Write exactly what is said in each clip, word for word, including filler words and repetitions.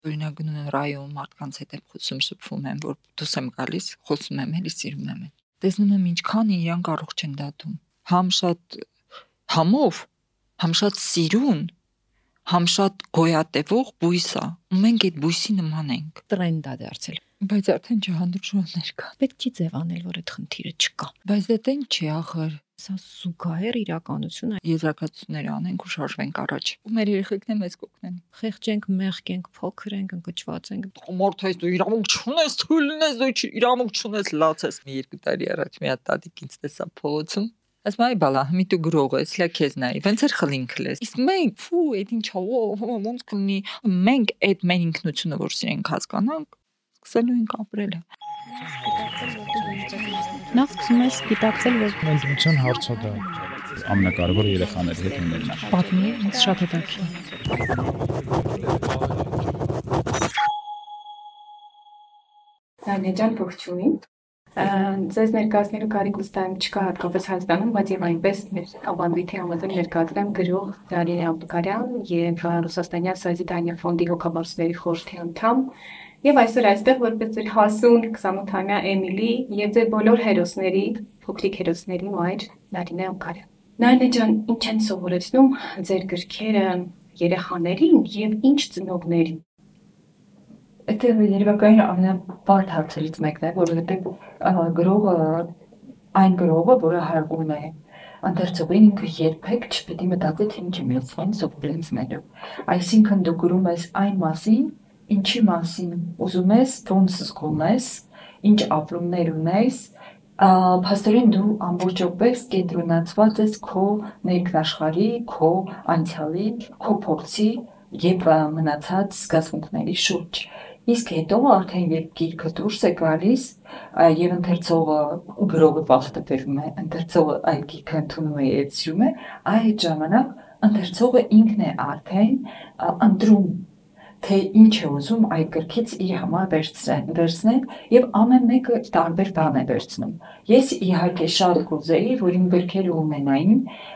Օրինակ գնում են ռայոն մարդկանց հետ եմ խոսում, շփվում եմ, որ դուս եմ գալիս, խոսում եմ, էլի սիրում եմ։ Տեսնում եմ ինչքան իրանք առողջ են դատում։ Համ շատ համով, համ շատ սիրուն, համ շատ գոյատևող բույս է։ Ու մենք այդ բույսի նման ենք։ Տրենդ է դարձել։ Բայց արդեն չհանդուրժողներ կան։ Պետք չի ձևանել, որ այդ խնդիրը չկա։ Բայց դա տեն չի ախր։ Սա զուգահեռ իրականություն է։ Եզրակացություններ անենք ու շարժվենք առաջ։ Ու մեր երեխեքն մեզ կօգնեն։ Խեղճ ենք, մեղք ենք, փոքր ենք, ընկճված ենք։ Մարդը դու իրավունք չունես, թույլ ունես, դու իրավունք չունես, լաց ես։ Մի երկու տարի առաջ մի հատ տատիկ ինձ տեսա փողոցում։ Ասում այ բալա, մի դու գրող ես, լա քեզ նայի, ոնց էր խլինքը լես։ Իսկ մենք, ֆու, այդ ինչ ա, ոնց կլինի։ Մենք այդ մեր ինքնությունը, որ սիրենք հասկանանք, սկսելու ենք ապրել։ Նախ սկսում ես գիտակցել, որ Ընտրության հարցը դա ամենակարևորը երեխաների հետ ունենալն է։ պատմի, ինձ շատ հետաքրքիր։ Նանե ջան, ողջույն։ Ձեզ ներկայացնելու կարիք վստահ չկա հատկապես Հայաստանում, բայց եւ այնպես մեր ավանդույթի համաձայն ներկայացրեմ գրող Դարինե Աբդուկարյան եւ ռուսաստանյան Սազիդանիա ֆոնդի հոգաբարձուների խորհրդի անդամ եւ այսօր այստեղ որպես ձեր հասուն քսանութամյա Էմիլի եւ ձեր բոլոր հերոսների, փոքրիկ հերոսների մայր Դարինե Աբդուկարյան։ Նանե ջան, ինչ են սովորեցնում ձեր գրքերը երեխաներին եւ ինչ ծնողներին։ Դա երևակայין ամենաբարդ հարցերից մեկն է, որովհետև գրողը այն գրողը, որը հարգում է ընթերցողին, ինքը երբեք չպետք է մտածի, թե ինչ է միացվան սովորեցնելու։ Այսինքն դու գրում ես այն մասին, ինչի մասին ուզում ես, ոնց զգում ես, ինչ ապրումներ ունես, փաստորեն դու ամբողջովին կենտրոնացված ես քո ներքնաշխարհի, քո անցյալի, քո փորձի եւ մնացած զգացմունքների շուրջ։ Իսկ հետո արդեն երբ գիրքը դուրս է գալիս եւ ընթերցողը ու գրողը բախտը բերում է, ընթերցողը այդ գիրքը ընդունում է եւ սիրում է, այդ ժամանակ ընթերցողը ինքն է արդեն ընտրում, թե ինչ է ուզում այդ գրքից իր համար վերցնել եւ ամեն մեկը տարբեր բան է վերցնում։ Ես իհարկե շատ կուզեի, որ իմ գրքերը ունենային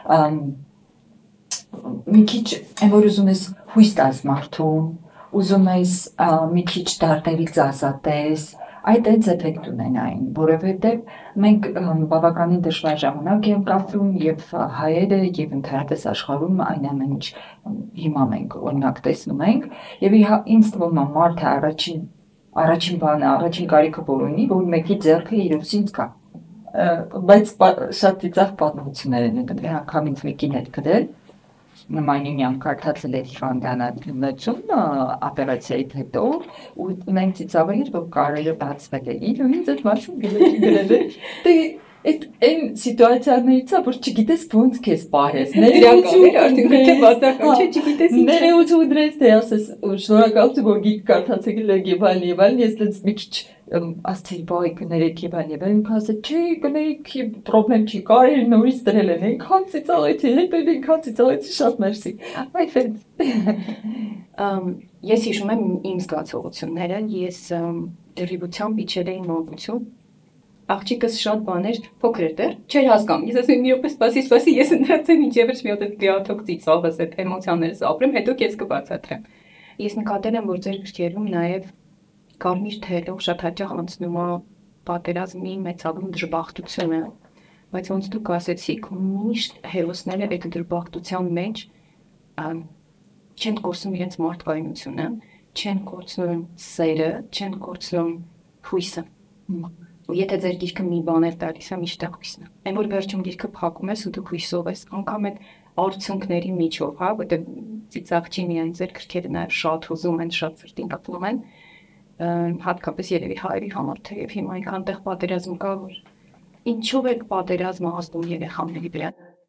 մի քիչ, որ ուզում ես հույս տաս մարդուն, ուզում ես մի քիչ դարտերից ազատես, այդ այս էֆեկտ ունենային, որովհետև մենք բավականին դժվար ժամանակ ենք ապրում եւ հայերը եւ ընդհանրապես աշխարհում այն ամեն ինչ հիմա մենք օրինակ տեսնում ենք եւ ինձ թվում է մարդը առաջին առաջին բանը, առաջին կարիքը որ ունի, որ մեկի ձեռքը իր ուսից կա։ Բայց շատ ծիծաղ պատմություններ են դեռ անգամ ինձ մեկին հետ գրել նման իմ կարդացել էր Ֆրանկանացում օպերացիայից հետո ու մենք ծիծաղել որ կարերը բացվել է իր ու ինձ այդ մասում գրել է դե այդ այն սիտուացիաներից է որ չգիտես ոնց քեզ պահես ներողություն արդեն թե բացական չէ չգիտես ինչ ներողություն դրես թե ասես շնորհակալություն որ գիտ կարդացել եք եւ այլն եւ այլն ես դից մի քիչ ասցի բայ կներեք եւ այլն եւ այլն ասել չի կներեք պրոբլեմ չի կարելի նորից դրել են այնքան ծիծաղեցի հետո այնքան ծիծաղեցի շատ մերսի այ ֆենս ես հիշում եմ իմ զգացողությունները ես դերիվությամբ իջել էի մոտություն աղջիկս շատ բաներ փոքր էր դեռ չէր հասկանում ես ասում եմ մի րոպե սպասի սպասի ես ընդհանրապես ինչեւ մի հատ դիաթոք ծիծաղս այդ էմոցիաներս ապրեմ հետո քեզ կբացատրեմ ես նկատել եմ որ ձեր գրքերում նաեւ կարմիր թելով շատ հաճախ անցնում է պատերազմի մեծալում դժբախտությունը բայց ոնց դուք ասեցիք միշտ հերոսները այդ դժբախտության մեջ չեն կորցնում իրենց մարդկայնությունը չեն կորցնում սերը չեն կորցնում հույսը ու եթե ձեր գիրքը մի բան է տալիս է միշտ հույսն է այն որ վերջում գիրքը փակում ես ու դու հույսով ես անգամ այդ արցունքների միջով հա որտեղ ծիծաղ չի միայն ձեր գրքերը նաև շատ հուզում են շատ սրտին կապում են հատկապես երևի հայերի համար թեև հիմա այնքան տեղ պատերազմ կա որ ինչով է պատերազմը ազդում երեխաների վրա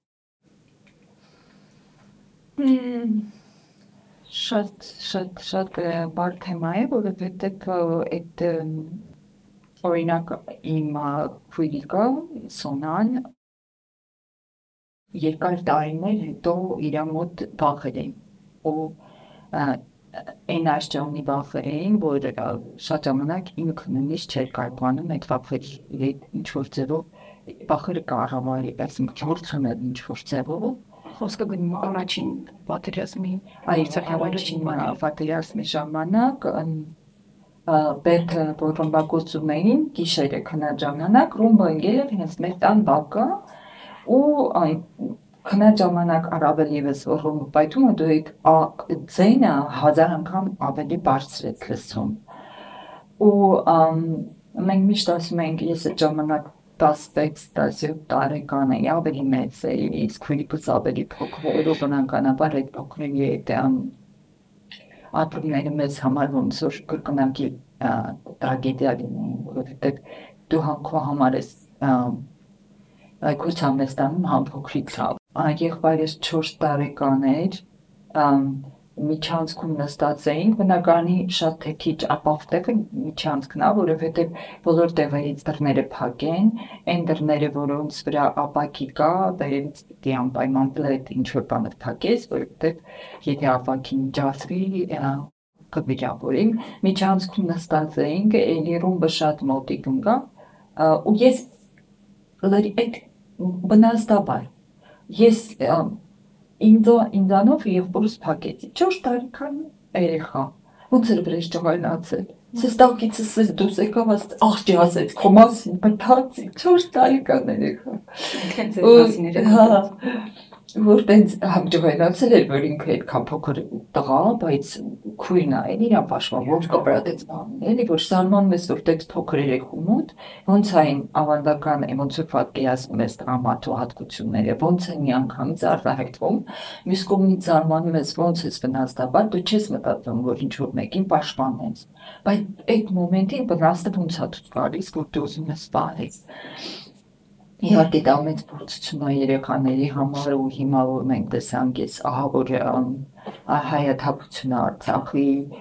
շատ շատ շատ բարդ թեմա է որովհետև այդ օրինակ իմ քույրիկը Սոնան երկար տարիներ հետո իր մոտ բախել էին ու այն աշճոնի բախերին, որ շատ ժամանակ ինքը նույնիսկ չէր կարողանում այդ բախերի ինչ որ ձևով բախերը կառավարի, այսինքն չորցում էր ինչ որ ձևով Խոսքը գնում է առաջին պատերազմի Այո, առաջին պատերազմի ժամանակ Բերքը, որ ռմբակոծում էին, գիշերը քնած ժամանակ, ռումբը ընկել էր հենց մեր տան բակը ու քնած ժամանակ առավել ևս որ ռումբը պայթում է, դու այդ ձայնը հազար անգամ ավելի բարձր ես լսում։ Ու մենք միշտ ասում ենք, ես այդ ժամանակ տասնվեց տասնյոթ տարեկան էի, ավելի մեծ էի, իսկ քույրիկս ավելի փոքր, ու բնականաբար այդ փոքրերի հետ ապրումները մեզ համար ոնց որ կրկնակի տրագեդիա լինեին, որովհետև դու հա համար ես այգուց համեստանում համ փոքրից հա։ Եղբայրս չորս տարեկան էր, միջանցքում նստած էինք, բնականի շատ թե քիչ ապահով տեղը միջանցքն է, որովհետև բոլոր տեղերից դռները փակ են, այն դռները, որոնց վրա ապակի կա, դերից պիտի անպայման պլետ ինչ-որ բանը փակես, որովհետև եթե ապակին ջարդվի, կվիրավորենք, միջանցքում նստած էինք, էլի ռումբը շատ մոտիկ ընկա, ու ես այդ բնաստաբար, ես ինձանով եղբորս փակեցի, չորս տարեկան երեխա, ոնց էր վրեժ ջղայնացել, սես տակիցս սես դուրս եկավ, աղջի ասեց, քո մասին մտածի, չորս տարեկան երեխա, որ տենց համ ջղայնացել էր, որ ինքը այդքան փոքր տղա, բայց քույրն է, էլի իրան պաշտպանող կապրատեց բանն, էլի որ սարմանում ես, որ տենց փոքր երեխու մոտ, ոնց այն ավանդական էմոցիվ պատկերացնում ես տրամատու հատկությունները, ոնց են միանգամից արտահայտվում, մյուս կողմից զարմանում ես, ոնց ես վնասաբար, դու չես մտածում, որ ինչ-որ մեկին պաշտպանես, բայց այդ մոմենտին վնասը ոնց է դու գալիս, որ դու ուզում ես պահես։ Իհարկե դա մեծ փորձություն է երեխաների համար ու հիմա որ մենք տեսանք ես ահա որ հայաթափությունը Արցախի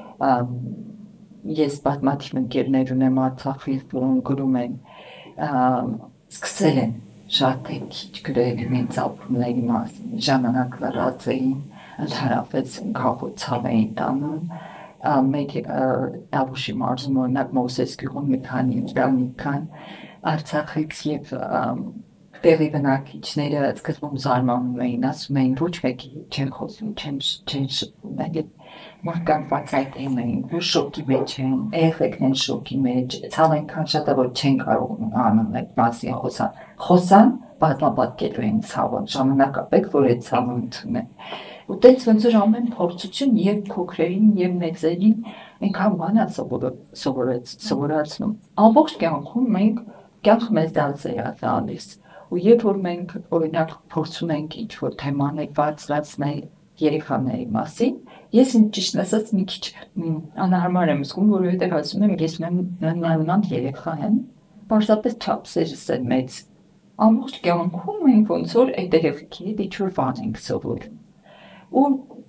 ես պատմաթիվ ընկերներ ունեմ Արցախից, որոնք գրում են սկսել են շատ թե քիչ գրել իրենց ապրումների մասին, ժամանակ լրացել էին, ընդհանրապես քաղաքացիական էին տանում մեր Աբուշի մարզում օրինակ Մովսես գյուղում մի քանի ընտանիքան Արցախից եւ տեղի բնակիչները սկզբում զարմանում էին, ասում էին ոչ մեկի չեն խոսում, չեն չեն շփվում, այդ մարդկանց բացայտում էին, որ շոկի մեջ են, երեխեքն են շոկի մեջ, ցավ այնքան շատ է որ չեն կարող անել այդ մասին խոսան, խոսան, բազմապատկելու են ցավը, ժամանակապետ որ այդ ցավը ընդունեն։ Ու տենց ոնց որ ամեն փորձություն եւ փոքրերին եւ մեծերին այնքան բան է սովորեց, սովորացնում։ Ամբողջ կյանքում մենք կյանք մեզ դարձ է տալիս։ Ու երբ որ մենք օրինակ փորձում ենք ինչ-որ թեմաներ բարձրացնել երեխաների մասին, ես ինձ ճիշտ ասած մի քիչ անհարմար եմ զգում, որովհետև ասում եմ ես նման երեխա եմ, պարզապես չափսերս են մեծ։ Ամբողջ կյանքում մենք ոնց որ այդ երեխեքի հետ ինչ-որ բան ենք սովորում։ Ու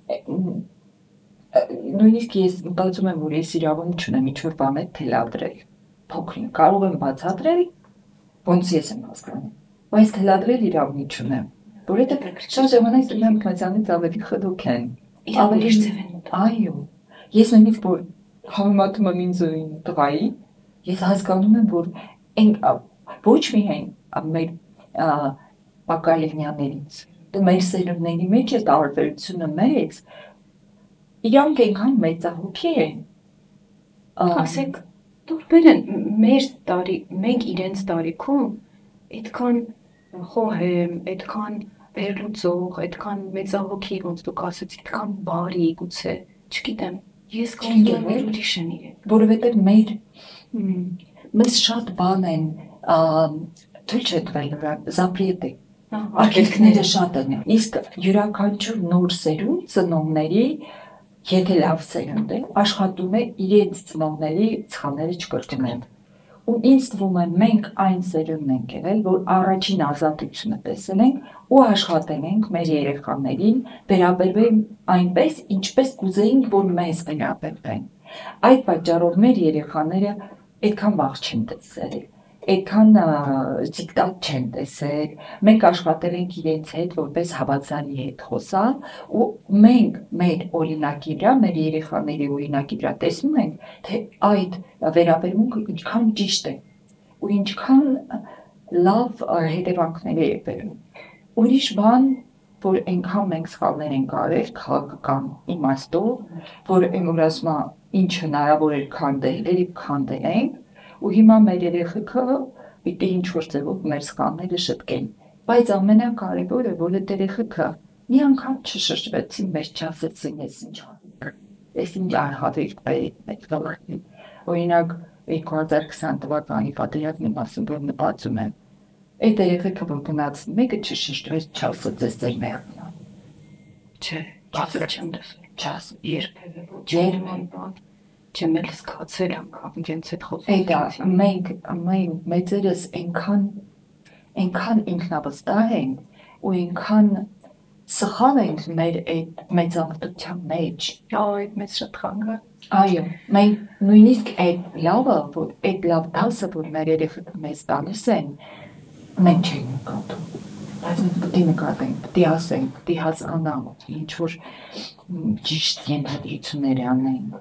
նույնիսկ ես մտածում եմ, որ ես իրավունք չունեմ ինչ-որ բաներ թելադրել։ Փոքրին կարող եմ բացատրել, ոնց ես եմ հասկանում, բայց թելադրել իրավունք չունեմ, որովհետև շատ ժամանակ դրանք մեծանից ավելի խդուկ են, ավելի ձև են։ Այո, ես նույնիսկ որ համեմատում եմ ինձ ու տղայի, ես հասկանում եմ, որ ոչ միայն մեր Պակալինյաներից, մեր սերունդների մեջ է տարբերությունը մեծ, իրանք այնքան մեծահոգի են։ Ասեք, տարբեր են մեր տարի, մենք իրենց տարիքում այդքան խոհեմ, այդքան վերլուծող, այդքան մեծահոգի, ոնց դուք ասեցիք, այդքան բարի, գուցե, չգիտեմ, ես կարծում եմ ուրիշ են իրենք, որովհետև մեր մեզ շատ բան են թույլ չէ տվել զապրիետ է, արգելքները շատ են, իսկ յուրաքանչյուր նոր սերունդ ծնողների եթե լավ սերունդ է, աշխատում է իրենց ծնողների ցաները չկրկնել։ Ու ինձ թվում է մենք այն սերունդն ենք եղել, որ առաջին ազատությունը տեսել ենք ու աշխատել ենք մեր երեխաներին վերաբերվել այնպես, ինչպես կուզեինք, որ մեզ վերաբերվեն։ Այդ պատճառով մեր երեխաները այդքան վաղ չեն տեսել, այդքան դիկտատ չեն տեսել, մենք աշխատել ենք իրենց հետ, որպես հավասարի հետ խոսալ, ու մենք մեր օրինակի վրա, մեր երեխաների օրինակի վրա տեսնում ենք, թե այդ վերաբերմունքը ինչքան ճիշտ է, ու ինչքան լավ հետևանքներ է բերում։ Ուրիշ բան, որ այնքան մենք սխալներ ենք արել քաղաքական իմաստով, որ այն որ ասում է ինչ հնարավոր էր քանդել, երբ քանդենք, ու հիմա մեր երեխեքը պիտի ինչ-որ ձևով մեր սխալները շտկեն։ Բայց ամենակարևորը, որ այդ երեխեքը մի անգամ չշշվեցին, մեզ չասեցին, ես ինչ արել, ես ինչ արհավիրք այդ վաղին։ Օրինակ, երկու հազար քսան թվականի պատերազմի մասին որ մտածում եմ, այդ երեխեքը որ գնաց, մեկը չշշվեց, չասեց ձեր մեղմն։ Չէ, ասել չեմ դասել, Չաս, երբևէ ջերմեն բան, չեմ էլ զգացել անգամ ինձ այդ Էդա, խոսքը։ մենք, մենք մեծերս այնքան, այնքան ինքնավստահ ենք ու այնքան սխալ ենք մեր այդ մեծամտության մեջ։ Այ, մեծ շատ խանգար։ Այո, մենք նույնիսկ այդ լավը, որ այդ լավ դասը, որ մեր երեխեքը մեզ տալիս են, մենք չենք նկատում։ Բայց մենք պետք է նկատենք, պետք է ասենք, պետք է հասկանանք, ինչ որ ճիշտ ենթադրություններ անենք։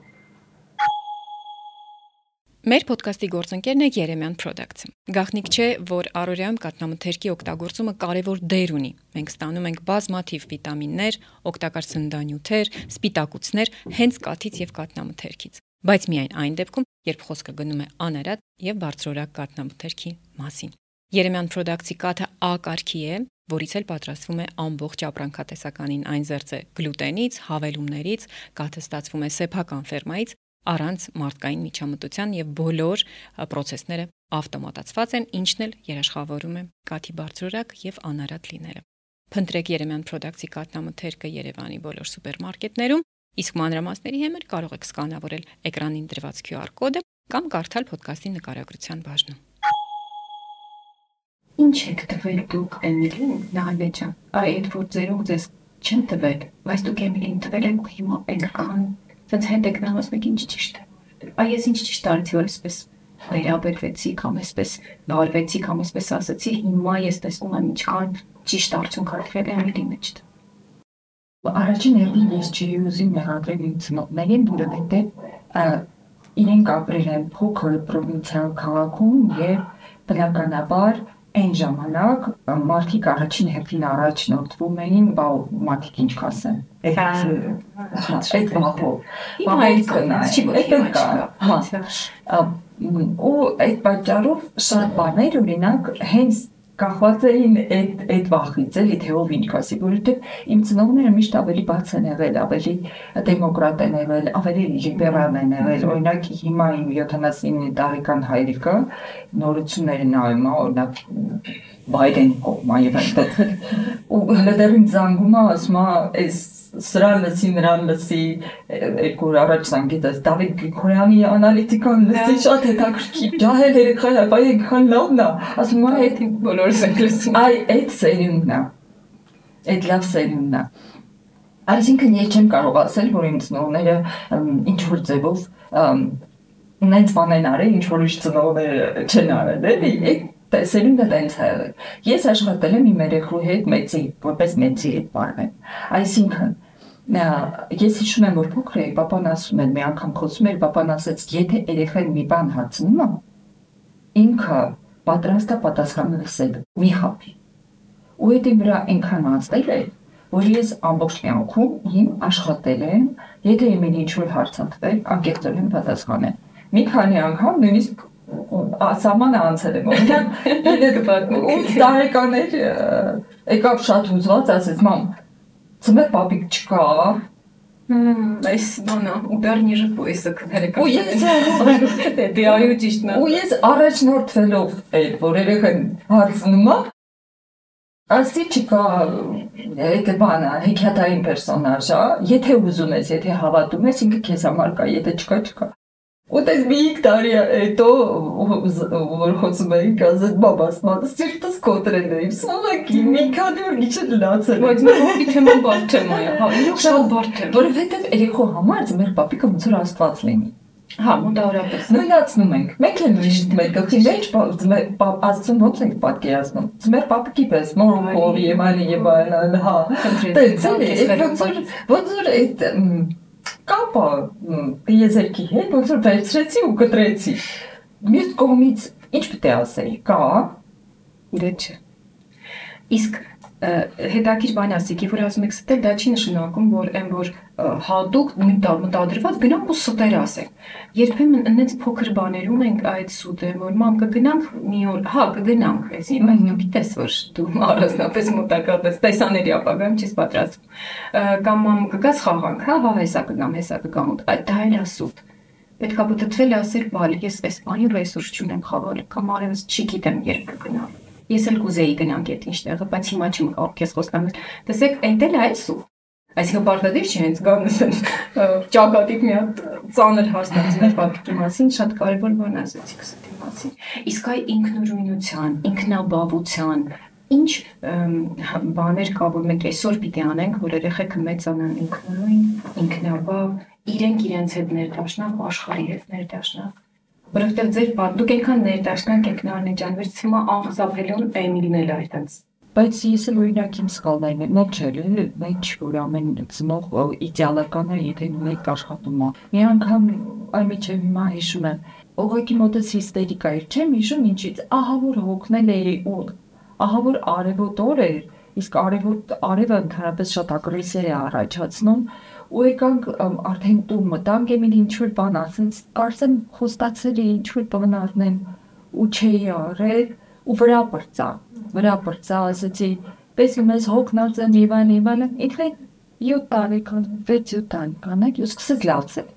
Մեր ոդկասթի գործընկերն է Երեմյան Products-ը։ Գաղտնիք չէ, որ առօրյայում կաթնամթերքի օգտագործումը կարևոր դեր ունի։ Մենք ստանում ենք բազմաթիվ վիտամիններ, օգտակար սննդանյութեր, սպիտակուցներ հենց կաթից եւ կաթնամթերքից։ Բայց միայն այն դեպքում, երբ խոսքը գնում է անարատ եւ բարձրորակ կաթնամթերքի մասին։ Երեմյան Products-ի կաթը A կարգի է, որից էլ պատրաստվում է ամբողջ ապրանքատեսականին, այն զերծ է գլուտենից, հավելումներից, կաթը ստացվում է սեփական ֆերմայից, առանց մարդկային միջամտության եւ բոլոր process-ները ավտոմատացված են, ինչն էլ երաշխավորում է կաթի բարձրորակ եւ անարատ լինելը։ Փնտրեք Երեմյան Products-ի կաթնամթերքը Երևանի բոլոր սուպերմարկետներում, իսկ մանրամասների համար կարող եք սկանավորել էկրանին դրված Q R կոդը կամ կարդալ ոդկասթի նկարագրության բաժնում։ Ինչ եք տվել դուք Էմիլին, Նահալե ջան։ Այդ որ ձերով ձեզ չեն տվել, բայց դուք Էմիլին տվել եք հիմա այնքան Սենց հետ եք նամաս մեկ ինչ ճիշտ է։ Այ ես ինչ ճիշտ արեցի, որ այսպես վերաբերվեցի, կամ այսպես նարվեցի, կամ այսպես ասեցի, հիմա ես տեսնում եմ ինչքան ճիշտ արդյունք արկել է Էմիլի մեջ։ Առաջին հերթին ես չի ուզում մեղադրել իմ ծնողներին, որովհետև իրենք ապրել են փոքր պրովինցիալ քաղաքում եւ բնականաբար այն ժամանակ մարդիկ առաջին հերթին առաջնորդվում էին, բա մարդիկ ինչ կասեն։ Այդ բախով։ Ու այդ պատճառով շատ բաներ օրինակ հենց կախված էին այդ այդ վախից, էլի թե ով ինչ կասի, որովհետև իմ ծնողները միշտ ավելի բաց են եղել, ավելի դեմոկրատ են եղել, ավելի լիբերալ են եղել։ Օրինակ հիմա իմ յոթանասինինը տարեկան հայրիկը նորությունները նայում է, օրինակ Բայդեն կողմը եւ այդպես։ Ու հլդերին զանգում է, ասում է, այս սրան լսի, նրան լսի, երկու օր առաջ զանգեց, այս Դավիթ Գրիգորյանի անալիտիկան լսի, շատ հետաքրքիր, ջահել երեխա է, բայ այնքան լավն է, ասում է, այդ բոլորս ենք լսում։ Այ այդ սերունդն է, այդ լավ սերունդն է։ Այսինքն ես չեմ կարող ասել, որ իմ ծնողները ինչ-որ ձևով նենց բան են արել, ինչ-որ իմ ծնողները չեն արել, էլի, Սերունդը տենց է եղել։ Ես աշխատել եմ իմ երեխու հետ մեծի, որպես մեծի հետ պարվեմ։ Այսինքն, ես հիշում եմ, որ փոքր էի, պապան ասում էր, մի անգամ խոսում էր, պապան ասեց, եթե երեխան մի բան հարցնում է, ինքը պատրաստ է պատասխանը լսել, մի խաբի։ Ու այդ վրա այնքան անցել է, որ ես ամբողջ կյանքում իմ աշխատել եմ, եթե իմին ինչ-որ հարց տվել, անկեղծորեն եմ պատասխանել։ Մի քանի անգամ նույնիսկ Սամանը անցել եմ, ութ տարեկաներ եկավ շատ հուզված, ասեց, մամ, ծմեր պապիկ չկա, այս բանը, ուբեր ніже պոյսը քներեկա, ու ես առաջնորդվելով էր, որ երեխան հարցնում է, ասի չկա այդ բանը, հեքիաթային պերսոնաժ, եթե ուզում ես, եթե հավատում ես, ինքը քեզ համար կա, եթե չկա, չկա։ Ու դες մի տարի հետո որ խոսում էինք, ասեց բաբաս, մատս սիրտս կոտրել էի, սովակի, մի քանի օր իջը լացել։ Բայց մեր հովի թեման բարդ թեմա է, հա, շատ բարդ թեմա։ Որովհետև երեխու համար ձմեր պապիկը ոնց որ Աստված լինի։ Հա, մոտավորապես։ Նույնացնում ենք, մենք էլ միշտ մեր գլխի մեջ Աստծուն ոնց ենք պատկերացնում։ Ձմեր պապիկի պես, մորոքով եւ այլն եւ այլն, հա։ Ոնց որ այդ կապը դիեզերքի հետ ոնց որ վերցրեցի ու կտրեցի։ Մյուս կողմից ինչ պետք է ասեի, կա, դե չէ։ Իսկ հետաքրքիր բան ասիքի, որ ասում եք ստել, դա չի նշանակում, որ այն որ հատուկ մտադրված գնանք ու ստեր ասենք։ Երբեմն այնպես փոքր բաներում ենք այդ սուտը, որ մամ կգնանք մի օր, հա, կգնանք, էսի, բայց դու գիտես, որ դու առանձնապես մոտակապես տեսաների ապագայում չես պատրաստվում։ Կամ մամ կգաս խաղանք, հա, հա, հեսա կգամ, հեսա կգամ, դա էլ է սուտ։ Պետք է բթթվել ասել, բալի, ես այս բանի ու այսօր չունեմ խաղալ, կամ արևս չի գիտեմ երբ կգնամ։ Ես էլ կուզեի գնանք այդ ինչ տեղը, բայց հիմա չեմ կարող քեզ խոստանում։ Տեսեք, այնտեղ է այս ու։ Այսինքն պարտադիր չի հենց գանս ճակատիկ մի հատ ծանր հաստատություններ պատկի մասին, շատ կարևոր բան ասացիք սա մասին։ Իսկ այ ինքնուրույնության, ինքնաբավության ինչ բաներ կա, որ մենք այսօր պիտի անենք, որ երեխեքը մեծանան ինքնուրույն, ինքնաբավ, իրենք իրենց հետ ներդաշնակ, աշխարհի հետ ներդաշնակ։ Որովհետև ձեր դուք այնքան ներդաշնակ եք Նարնե ջան, որ հիմա աղզաբելուն էմիլն էլ այդպես։ Բայց ես էլ օրինակ իմ սխալներն եմ, ոչ չէ, ոչ որ ամեն ծնող իդեալական է, եթե մեկ աշխատում է։ Մի անգամ այ միջև հիմա հիշում եմ, ուղղակի մոտս հիստերիկա էր, չեմ հիշում ինչից, ահա որ հոգնել էի ու ահա որ արևոտ օր էր, իսկ արևոտ արևը ընդհանրապես շատ ագրեսիվ է առաջացնում, ու եկանք արդեն տուն մտանք եմ ինչ-որ բան ասենց, կարծեմ խոստացել էի ինչ-որ բան առնեմ ու չէի արել ու վրա պրծա, վրա պրծա, ասեցի, պես մեզ հոգնած եմ Իվան Իվանը, ինքն յոթ տարեկան, վեց-յոթ տարեկան եք, ու սկսեց լացել։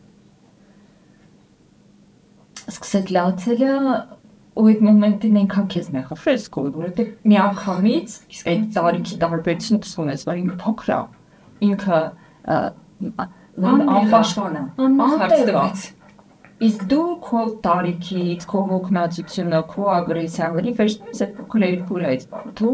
Սկսեց լացելը, ու այդ մոմենտին այնքան քեզ մեղաֆես կոլ, որովհետև մի անգամից այդ տարիքի տարբերությունը տեսնում ես, որ ինքը փոքր է, ինքը անպաշտպան է, անտեղած։ Իսկ դու քո տարիքից, քո հոգնածությունը, քո ագրեսիաների վերջնից այդ փոքր երկու այդ դու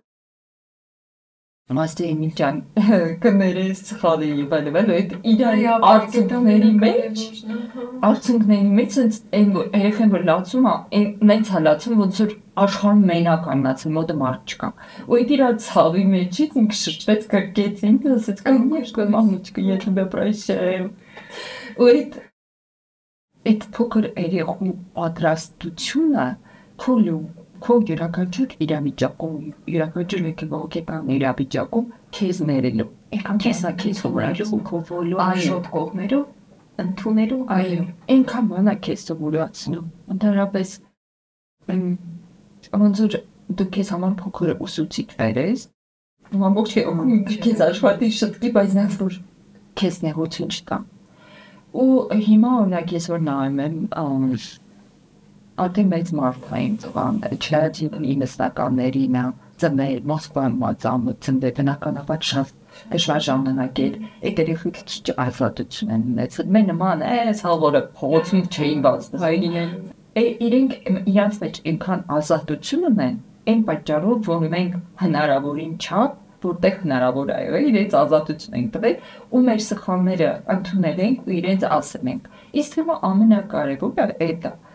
Մաստե Էմիլ ջան, կներես սխալի եւ այլն, այդ իրար արցունքների մեջ, արցունքների մեջ այն երեխան որ լացում է, նենց հալացում ոնց որ աշխարհում մենակ ամնացել, մոտը մարդ չկա։ Ու այդ իր ցավի մեջից ինքը շրջվեց կրկեց, ինքը ասեց, «Конечно, մամուչկա, я тебя прощаю»։ Ու այդ այդ փոքր երեխու պատրաստությունը քոլու քո յուրաքանչյուր իրավիճակում, յուրաքանչյուր հոգեբան իրավիճակում քեզ ներելու, եկան քեզա քեզ հորալու, քո ոլու աշոտ կողմերով, ընդունելու, այո, այնքան բան է քեզ սովորացնում, ընդհանրապես ոնց որ դու քեզ համար փոքր ուսուցիչ ես, ամբողջ քեզ աշխատի շտկի, բայց նա որ քեզ նեղություն չտա։ Ու հիմա օրինակ ես որ նայում եմ Արդեն մեծ մարդային ծվաններ, չհայացին ինստականների նա ծներ, Մոսկվայում մածամը ծնդե, բնականաբար շատ դժվար ժամանակ էր, այդ երեխեք քիչ ազատություն են ունեցել, մեր նման էս հաղորը փողոցում չէին բացվում, իրենք իրանց մեջ այնքան ազատություն ունեն, այն պատճառով, որ մենք հնարավորին չափ, որտեղ հնարավոր է եղել, իրենց ազատություն ենք տվել, ու մեր սխալները ընդունել ենք ու իրենց ասել ենք, իսկ հիմա ամենակարևորը այդ է։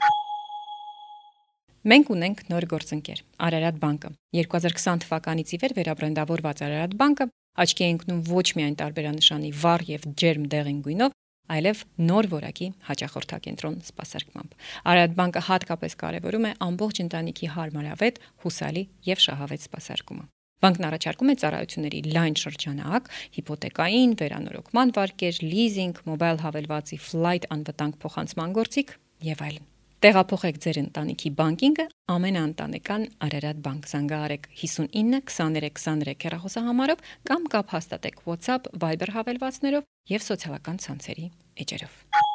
Մենք ունենք նոր գործընկեր, Արարատ բանկը։ երկու հազար քսան թվականից ի վեր վերաբրենդավորված Արարատ բանկը աչքի է ընկնում ոչ միայն տարբերանշանի վառ եւ ջերմ դեղին գույնով, այլև նոր որակի հաճախորդակենտրոն սպասարկմամբ։ Արարատ բանկը հատկապես կարևորում է ամբողջ ընտանիքի հարմարավետ, հուսալի եւ շահավետ սպասարկումը։ Բանկն առաջարկում է ծառայությունների լայն շրջանակ, հիպոթեկային, վերանորոգման վարկեր, լիզինգ, մոբայլ հավելվածի ֆլայթ անվտանգ փոխանցման գործիք եւ այլն։ Տեղափոխեք ձեր ընտանիքի բանկինգը ամենաընտանեկան Արարատ բանկ զանգահարեք հիսունինը քսաներեք քսաներեք հեռախոսահամարով կամ կապ հաստատեք WhatsApp, Viber հավելվածներով եւ սոցիալական ցանցերի էջերով։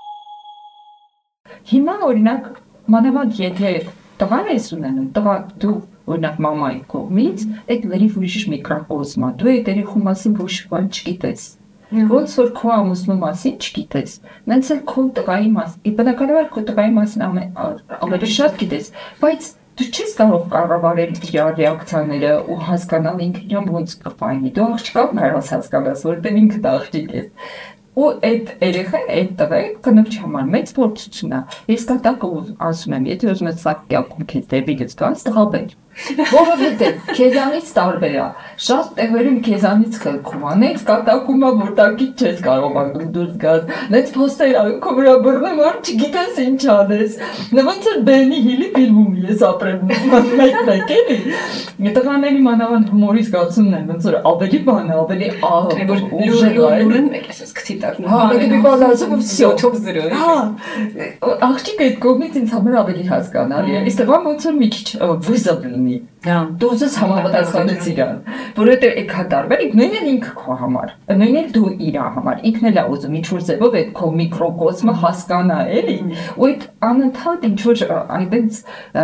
Հիմա օրինակ մանավանդ եթե տղան ես ունենում, տղա դու օրինակ մամայի կողմից, այդ լրիվ ուրիշ միկրոկոսմ է, դու այդ երեխու մասին ոչ բան չգիտես։ Ոնց որ քո ամուսնու մասին չգիտես, նենց էլ քո տղայի մասին, բնականաբար քո տղայի մասին ավելի շատ գիտես, բայց դու չես կարող կառավարել իր ռեակցիաները ու հասկանալ ինքնին ոնց կփայնի, դու աղջկան հարաս հասկանաս, որտեղ ինքդ աղջիկ ես։ Ու այդ երեխան, այդ տղան կնոջ համար մեծ փորձություն է։ Ես կատակ ասում եմ, եթե ուզում ես սա կյանքում քեզ դեպի գցկաս, տղաբեր, Որովհետև քեզանից տարբեր է։ Շատ տեղերում քեզանից խելքում է, նենց կատակում է, որ տակից չես կարող դուրս գալ։ Նենց փոստեր ա, քո վրա բռնում ար, չգիտես ինչ անես։ Ոնց որ Բենի Հիլի ֆիլմում ես ապրել մեկ-մեկ էլի։ Տղաների մանավանդ հումորի զգացումն են, ոնց որ ավելի բան է, ավելի որ լուրեն մեկ էս քցի տակ։ Հա, մի բան ասում всё top zero։ Հա, աղջիկը այդ կողմից ինձ համար ավելի հասկանալի է։ Իսկ ոնց որ մի քիչ վիզաբլ լինի։ Հա, դու ուզես համապատասխանես իրան, որովհետև այդ հատարբերիկ նույնն էլ ինքը քո համար, նույնն էլ դու իր համար, ինքն էլ է ուզում ինչ-որ ձևով այդ քո միկրոկոսմը հասկանա, էլի, ու այդ անընդհատ ինչ-որ այնպես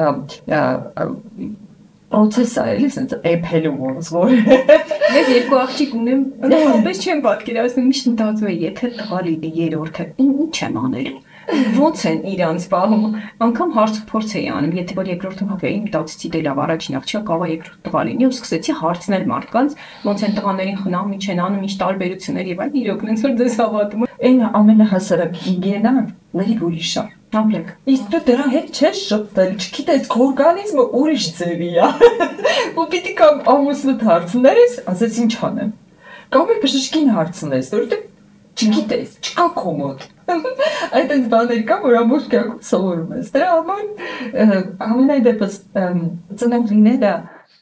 process է, էլի, sense էփելու ոնց որ ես երկու աղջիկ ունեմ, այնպես չեմ պատկերացնում, միշտ մտածում եմ, եթե տղա լինի երրորդը, ինչ եմ անելու։ Ոնց են իրանց պահում, անգամ հարց փորձ էի անում, եթե որ երկրորդը հավեի, մտածեցի դե լավ առաջին աղջիկը կարող է երկրորդ տղա լինի, ու սկսեցի հարցնել մարդկանց, ոնց են տղաներին խնամ, ինչ են անում, ինչ տարբերություններ եւ այլն, իրոք նենց որ դες հավատում։ Այն ամենահասարակ հիգիենան լրիվ ուրիշ է։ Ապրեք։ Իսկ դու դրա հետ չես շփվել, չգիտես, քո օրգանիզմը ուրիշ ձևի է։ Ու պիտի կամ ամուսնուդ հարցներես, ասես ինչ անեմ։ Կամ է բժշկին հարցնես, որովհետեւ չգիտես, չկա քո մոտ։ Այդպես բաներ կա, որ ամբողջ կյանքում սովորում ես։ Դրա համար ամենայն դեպս ծնող լինելը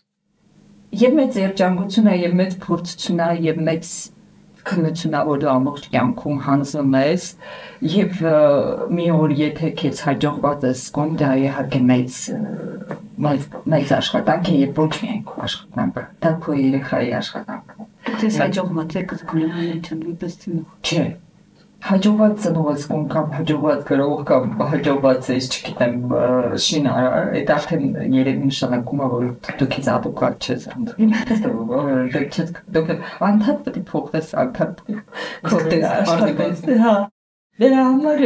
եւ մեծ երջանկություն է, եւ մեծ փորձություն է, եւ մեծ քննություն է, որ դու ամբողջ կյանքում հանձնում ես, եւ մի օր եթե քեզ հաջողված է սկոն, դա իհարկե մեծ մեծ աշխատանք է, եւ ոչ միայն քո աշխատանքը, դա քո երեխայի աշխատանքն է։ Դուք հաջողված եք զգոնանալիություն լիպստին։ Չէ։ Հաջողված ծնողս կամ հաջողված գրող կամ հաջողված ես, չգիտեմ, շինարար, այդ արդեն երևի նշանակում է, որ դու քեզ ադեկվատ չես անդրում։ Դուք անդադ պետք է փոխես, անդադ քո հա։ Դրա համար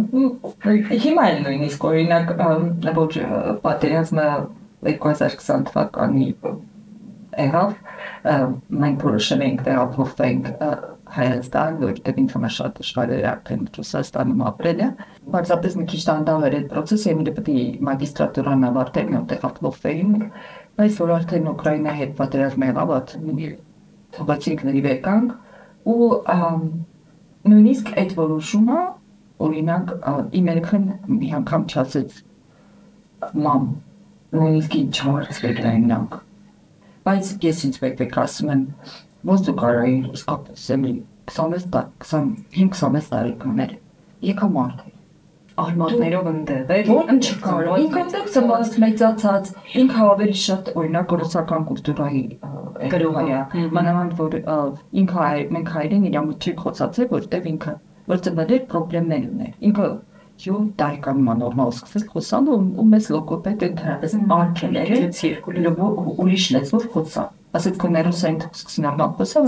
հիմա էլ նույնիսկ օրինակ որ պատերազմը երկու հազար քսան թվականի եղավ, մենք որոշել ենք տեղափոխվենք Հայաստան, որտեղ ինքնը շատ դժվար էր արդեն Ռուսաստանում ապրել է։ Պարզապես մի քիչ դանդաղ էր այդ process-ը, իմիջիայլի պետք է մագիստրատուրան ավարտել, ու տեղափոխվեին, բայց որ արդեն Ուկրաինայի հետ պատերազմը եղավ, թողացինք լրիվ եկանք, ու նույնիսկ այդ որոշումը, օրինակ, իմ երեխան մի անգամ չասեց մամ, նույնիսկ ինչ հարցրեք նրանք, բայց ես ինձ մեկ-մեկ ասում եմ, ոնց դու կարող ես իսկապես եմի քսանհինգ քսանվեց տարեկաններ եկա մարդ արմատներով ընդդեղել, ինչ կարող, ինքը դեռ ծնված մեծացած, ինքը ավելի շատ օրինակ ռուսական կուլտուրայի գրող է, մանավանդ որ ինքը մենք հայերեն իր ամուջի խոսացել, որտեղ ինքը որ ծնվել էր խնդիրներ ուներ, ինքը յու տարեկանում նորմալ սկսել խոսալ ու մեզ լոգոպեդ ընդհանրապես արգել էր ուրիշ լեզվով խոսալ, ասեց կոներուսային սկսին արմատ խոսալ,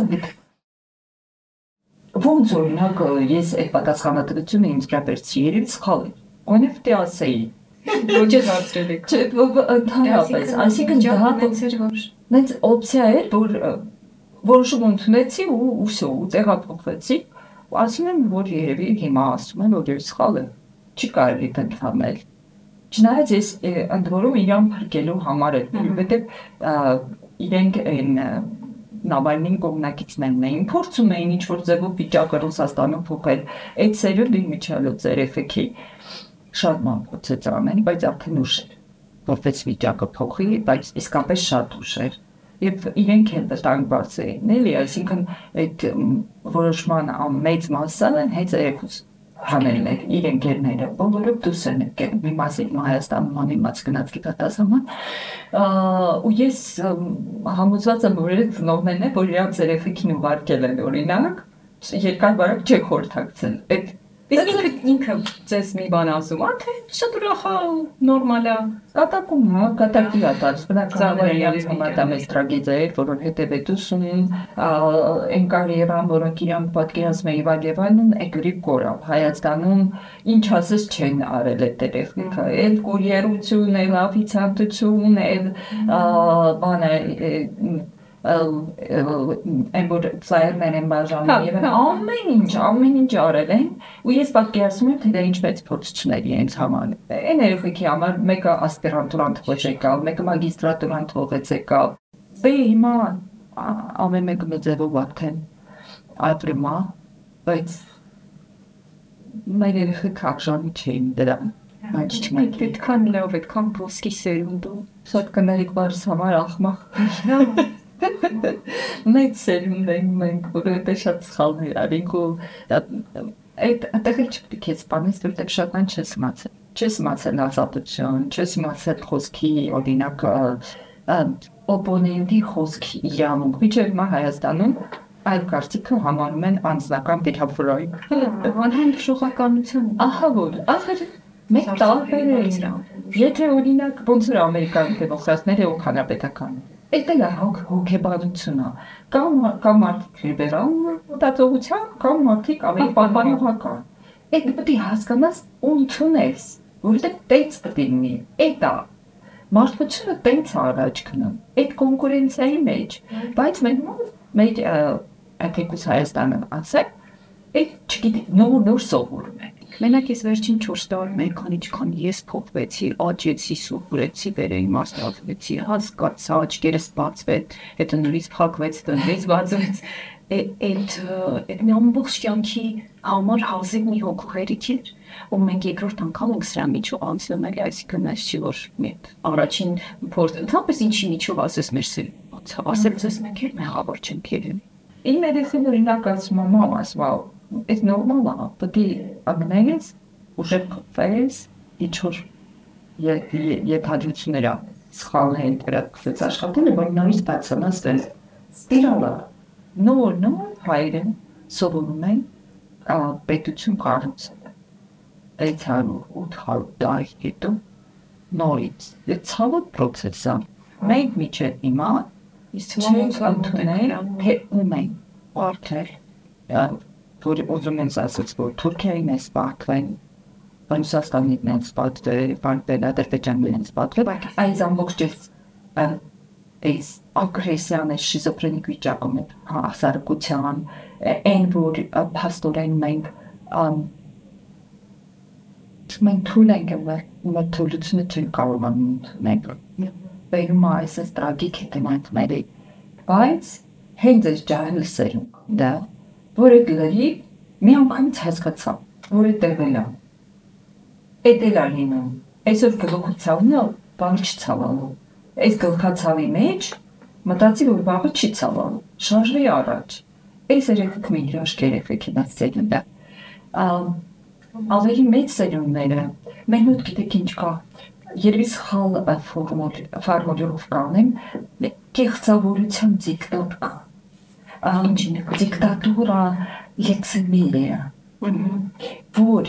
ոնց օրինակ ես այդ պատասխանատվությունը ինձ վերաբերեցի երևի սխալ էր, օրինակ դե ասեի ոչ ես հարցրել եք չէ, ընդհանրապես, այսինքն դա նենց օպցիա էր, որ որոշում ընդունեցի ու ուսո ու տեղափոխվեցի ու ասում եմ, որ երևի հիմա ասում եմ, որ ես սխալ եմ, չի կարելի փնտրել։ Չնայած ես ընդ որում իրան փրկելու համար եմ, որովհետև իրենք այն Նավալնին կողմնակիցներն էին, փորձում էին ինչ-որ ձևով վիճակը Ռուսաստանում փոխել, այդ սերունդի միջալոց երեխեքի շատ ման փորձեց անել, բայց արդեն ուշ էր, որպես վիճակը փոխի, բայց իսկապես շատ ուշ էր, եւ իրենք էլ վտանգված էին, էլի, այսինքն այդ որոշման մեծ մասը հենց երեխուս հանելն էր, իր ընկերները, բոլորը դուրս են եկել, մի մասին Հայաստանում անիմաց գնաց գիտակցաման, ու ես համոզված եմ, որ այդ ծնողներն են, որ իրանց երեխեքին ուղարկել են օրինակ, երկար բարակ չեք խորհրդակցել, այդ Իսկ ինքը ձեզ մի բան ասում, թե շատ ուրախ է, նորմալ է, կատակում, հա, կատակի է տալիս, բնականաբար իրանց համար դա մեծ տրագեդիա էր, որոնք հետևեցում այն կարիերան, որոնք իրանք պատկերացնում էին եւ այլ եւ այլն, այդ գրի կորավ Հայաստանում ինչ ասես չեն արել այդ երեխեքը, այդ կուրիերություն, այլ օֆիցիանտություն, այլ բանը այն որ ծայրներ են բաժանում եւ ամեն ինչ, ամեն ինչ արել են ու ես պատկերացնում եմ թե դա ինչպես փորձությունների են համար։ Այն երեխեքի համար մեկը ասպիրանտուրան թողեց եկալ, մեկը մագիստրատուրան թողեց եկալ։ Դե հիմա ամեն մեկը մեծերով արդեն ապրիմա, բայց մեր երեխեքը արժանի չէին դրան։ Բայց չմայք այդքան լավ, այդքան ոսկի սերունդում։ Շատ կներիք բարս համար աղմախ։ Մեծ սերունդ ենք մենք, որովհետև շատ սխալներ արինք ու այդ այդտեղ չպետք է սպանես, որովհետև շատ բան չես իմացել։ Չես իմացել ազատություն, չես իմացել խոսքի օրինակ օպոնենտի խոսքի իրավունք։ Մինչև հիմա Հայաստանում այլ կարծիքը համարում են անձնական դիտավորային։ Անհանդուրժողականություն։ Ահա որ, ախր մեկ տարբեր են։ Եթե օրինակ ոնց որ ամերիկյան դեմոկրատները ու հանրապետական, այդտեղ է հոգեբանությունը, կամ կամ մարդիկ լիբերալ մտածողության, կամ մարդիկ ավելի պահպանողական։ Այդ պետք է հասկանաս ու ընդունես, որովհետև տենց պետք է լինի։ Էդ է մարդկությունը տենց առաջ գնում։ Այդ կոնկուրենցիայի մեջ, բայց մենք մեր աթեկուս Հայաստանը ասեք, այդ չգիտի նոր նոր սովորում է։ Մենակ ես վերջին չորս տարում մի քանի չքան ես փոխվեցի, աճեցի, սուպուրեցի, վերեիմաստացվեցի, հասկացա, աչքերս բացվեց, հետո նորից փակվեց, տնից բացվեց։ Այդ այդ մի ամբողջ կյանքի համար հազիվ մի հոգուհերիք էր, ու մենք երկրորդ անգամ ենք սրա միջով անցնում էլի, այսինքն այս չի որ մի առաջին փորձ, ընդհանրապես ինչի միջով ասես մեր սեր, ասել ես մենք էլ մեղավոր չենք ելել։ Իմ երեխան օրինակ ասում է, մամ, ասում It's normal, but the amazing, уже фейс и чур. Я я таджичнера схален терапевт աշխատել է, որ նորից բացանաս դեն սպիրալը նոր նոր հայրեն սովորում են պետություն կառուցել։ Այդ ութ հարյուր տարի հետո նորից դե ցավոտ process է։ Մենք միջև հիմա իսկ ընդունել թե ում են արդեն որ ուզում են ասած որ Թուրքիային է սպառվել, Ռուսաստանին է սպառվել, Ադրբեջանին է սպառվել, բայց այս ամբողջ այս ագրեսիան է շիզոֆրենիկ վիճակում է, հասարակության, այն որ փաստորեն մենք մենք թույլ ենք մեր թույլությունը չեն կարողանում մենք բերում այս տրագիկ հետևանքների, բայց հենց այս ջահելսերում դա որ այդ լրի մի անգամից հասկացա, որ այդ տեղել է, այդ էլ ալինում, այսօր գլխացավն է, բաղ չցավալու, այս գլխացավի մեջ մտացի, որ բաղը չի ցավալու, շարժվի առաջ, այս երեքք մի հրաշք երեքք են ասելն դա, ավելի մեծ սերունները, մեր մոտ գիտեք ինչ կա, երևի սխալ ֆորմուլով կանեմ, կեղծավորության դիկտատուրա, դիկտատուրա յեքսեմիլիա, որ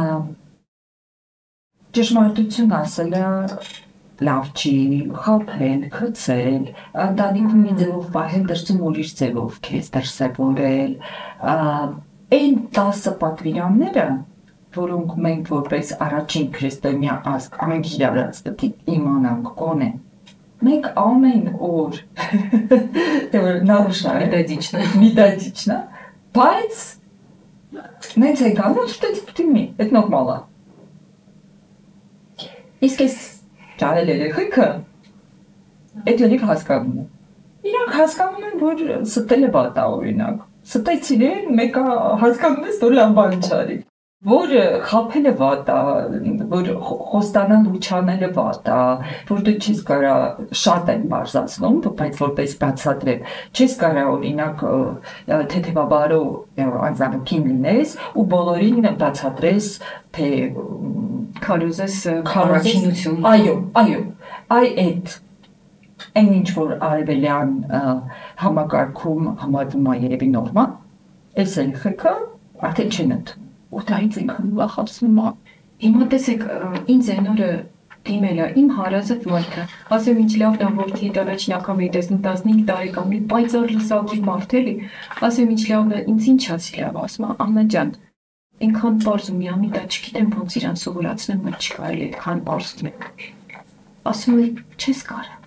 ճշմարտություն ասելը լավ չի, խաբել, խցել, ընտանիքում մի ձևով պահել, դրսում ուրիշ ձևով քեզ դրսևորել, այն տասը պատվիրանները, որոնք մենք որպես առաջին քրիստոնյա ազգ անգիրարած պետք է իմանանք կոնեն, մենք ամեն օր նարուշնա է, միդադիչնա, բայց նենց ենք անում, что это մի, это նորմալ է։ Իսկ ես ճարել երեխեքը, այդ երեք հասկանում են։ Իրանք հասկանում են, որ ստել է վատ է օրինակ։ Ստեցին են, մեկը հասկանում ես, որ լավ բան չարի։ Որ խաբելը վատ է, որ խոստանալ ու չանելը վատ է, որ դու չես կարա շատ են բարձրացնում, բայց որպես բացատրել, չես կարա օրինակ թեթևաբարո անձանկին լինես ու բոլորին բացատրես, թե քարոզես քարոզություն։ Այո, այո, այ այդ այն ինչ որ արևելյան համակարգում համարվում է երևի նորմա, այս երեխեքը արդեն չեն ընդունում։ Ու դայից ենք վախացնում է։ Հիմա տեսեք, ինձ այն օրը դիմել է իմ հարազատ մարդը, ասեմ ինչ լավ դա որդի հետ առաջին անգամ էի տեսնում տասնհինգ տարեկան մի պայծառ լուսավոր մարդ էլի, ասեմ ինչ լավ դա ինձ ինչ ասի լավ, ասում է Աննա ջան, այնքան պարզ ու միամիտ է, չգիտեմ ոնց իրան սովորացնեմ, մտ չկա էլի, այդքան պարզում է։ Ասում է չես կարա։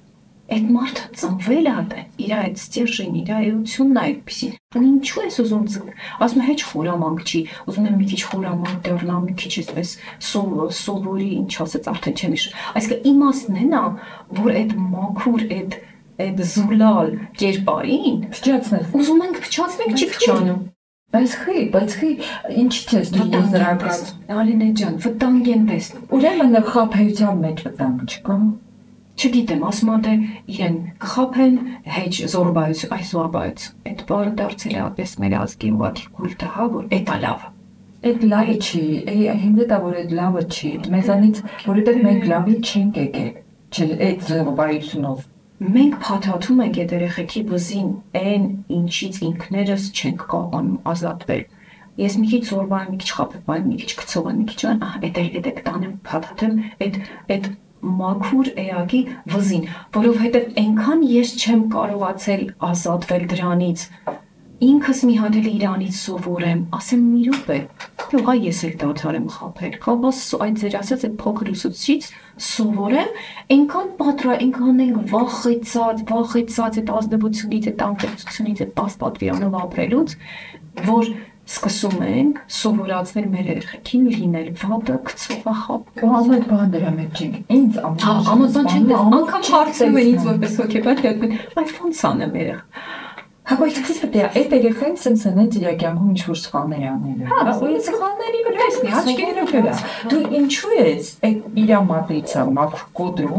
Այդ մարդը ծնվել է, իր այդ ստержին, իր էությունն է այդպեսին։ Ինչու ես ուզում ձգ։ Ասում եմ, հեչ խորամանկ չի, ուզում եմ մի քիչ խորամանկ դառնամ, մի քիչ էսպես սովորի, ինչ ասած, արդեն չեմ հիշում։ Այսինքն իմաստն է նա, որ այդ մաքուր, այդ այդ զուլալ կերպարին փչացնել։ Ուզում ենք փչացնենք, չի փչանում։ Բայց խի, բայց խի, ինչ չես դու եզրակաց։ Ալինե ջան, վտանգ են տեսնում։ Ուրեմն խաբեության մեջ վտանգ չկա։ Չգիտեմ, ասում եմ, դե իրեն կխաբեն, հեչ զորբայություն, այս զորբայություն։ Այդ բանը դարձել է այդպես մեր ազգի ուղղակի կուլտը, հա, որ էտա լավ։ Այդ լավը չի, հիմա դա որ այդ լավը չի, մեզանից, որովհետև մենք լավի չենք եկել, չէ, այդ զորբայությունով։ Մենք փաթաթում ենք այդ երեխեքի վզին այն ինչից ինքներս չենք կարողանում ազատվել։ Ես մի քիչ զորբայեմ, մի քիչ խաբեմ, մի քիչ գցողեմ, մի քիչ ան, ահա, այդ այդ այդ տանեմ, փաթաթեմ այդ այդ մաքուր էակի վզին, որովհետև այնքան ես չեմ կարողացել ազատվել դրանից։ Ինքս մի հատ էլ իրանից սովորեմ, ասեմ մի րոպե, թողա ես էլ դադարեմ խաբել։ Խաբաս այդ ձեր ասած այդ փոքր ուսուցիչից սովորեմ, այնքան պատրա, այնքան են վախեցած, վախեցած այդ ազնվությունից, այդ անկեղծությունից, այդ պասպատվիանով ապրելուց, որ սկսում ենք սովորացնել մեր երեխեքին լինել վատը, գցողախապ։ Ամեն բան դրա մեջ չի։ Ինձ ամոզան չեն դες, անգամ հարցնում են ինձ որպես հոգեբան, դեպի այ ոնց անեմ երեխ։ Հա բայց դե այդ երեխան սենսն է իր կյանքում ինչ-որ սխալներ անել։ Հա, ու սխալների վրայսնի, աչքերով վրա։ Դու ինչու ես այդ իր մատրիցա մաքուր կոդրում։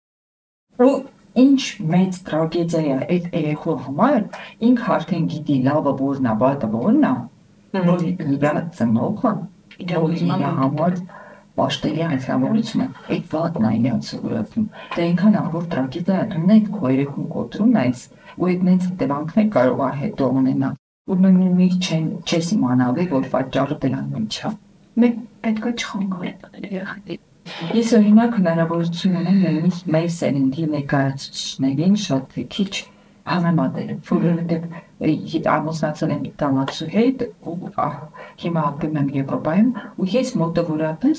Ու ինչ մեծ տրագեդիա է այդ երեխու համար, ինքը արդեն գիտի լավը որն է, վատը որն է։ Նորի իրանը ծնողը, իր համար պաշտելի անձնավորությունը, այդ վատն է իրան սովորացնում։ Դա ինքան ավոր տրագեդիա է, դու այդ քո երեխուն կոտրում ես, ու այդ նենց հետևանքներ կարող է հետո ունենալ։ Ու նույնիսկ չես իմանալի, որ պատճառը դրան ինչ է։ Մենք պետք է չխանգարենք երեխաներին։ Ես օրինակ հնարավորություն ունեմ նույնիսկ մեր սերնդի ներկայացուցիչներին շատ քիչ համեմատել, որովհետև ամուսնացել եմ իտալացու հետ ու հիմա ապրում եմ Եվրոպայում ու ես մոտավորապես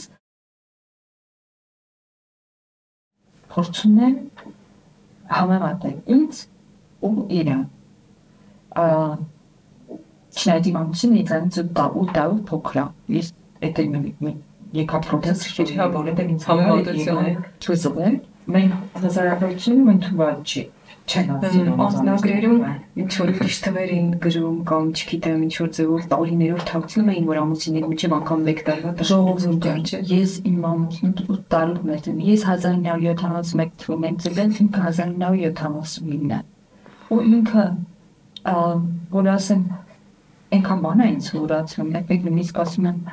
փորձում եմ համեմատել ինձ ու իրան։ Չնայած իմ ամուսինը ինձանից ու տարով փոքր է, ես էդ եկա պրոդես շիրջա, որովհետև ինձ համեմատություն է թույզով եմ, մենք հազարավորությունում ընդունված չի։ Անձնագրերում ինչ-որ ուրիշ թվերին գրում կամ չգիտեմ ինչ-որ ձևով տարիներով թաքցնում էին, որ ամուսինների միջև անգամ մեկ տարվա ժողովուրդ չէ։ Ես իմ ամուսինը ութ տարով մեծ եմ։ Ես հազար ինը հարյուր յոթանասունմեկ թվականին եմ ծնվել, ինքը հազար ինը հարյուր յոթանասունինը։ Ու ինքը որ ասեմ այնքան բան է ինձ ուրացնում, մեկ նույնիսկ ասում եմ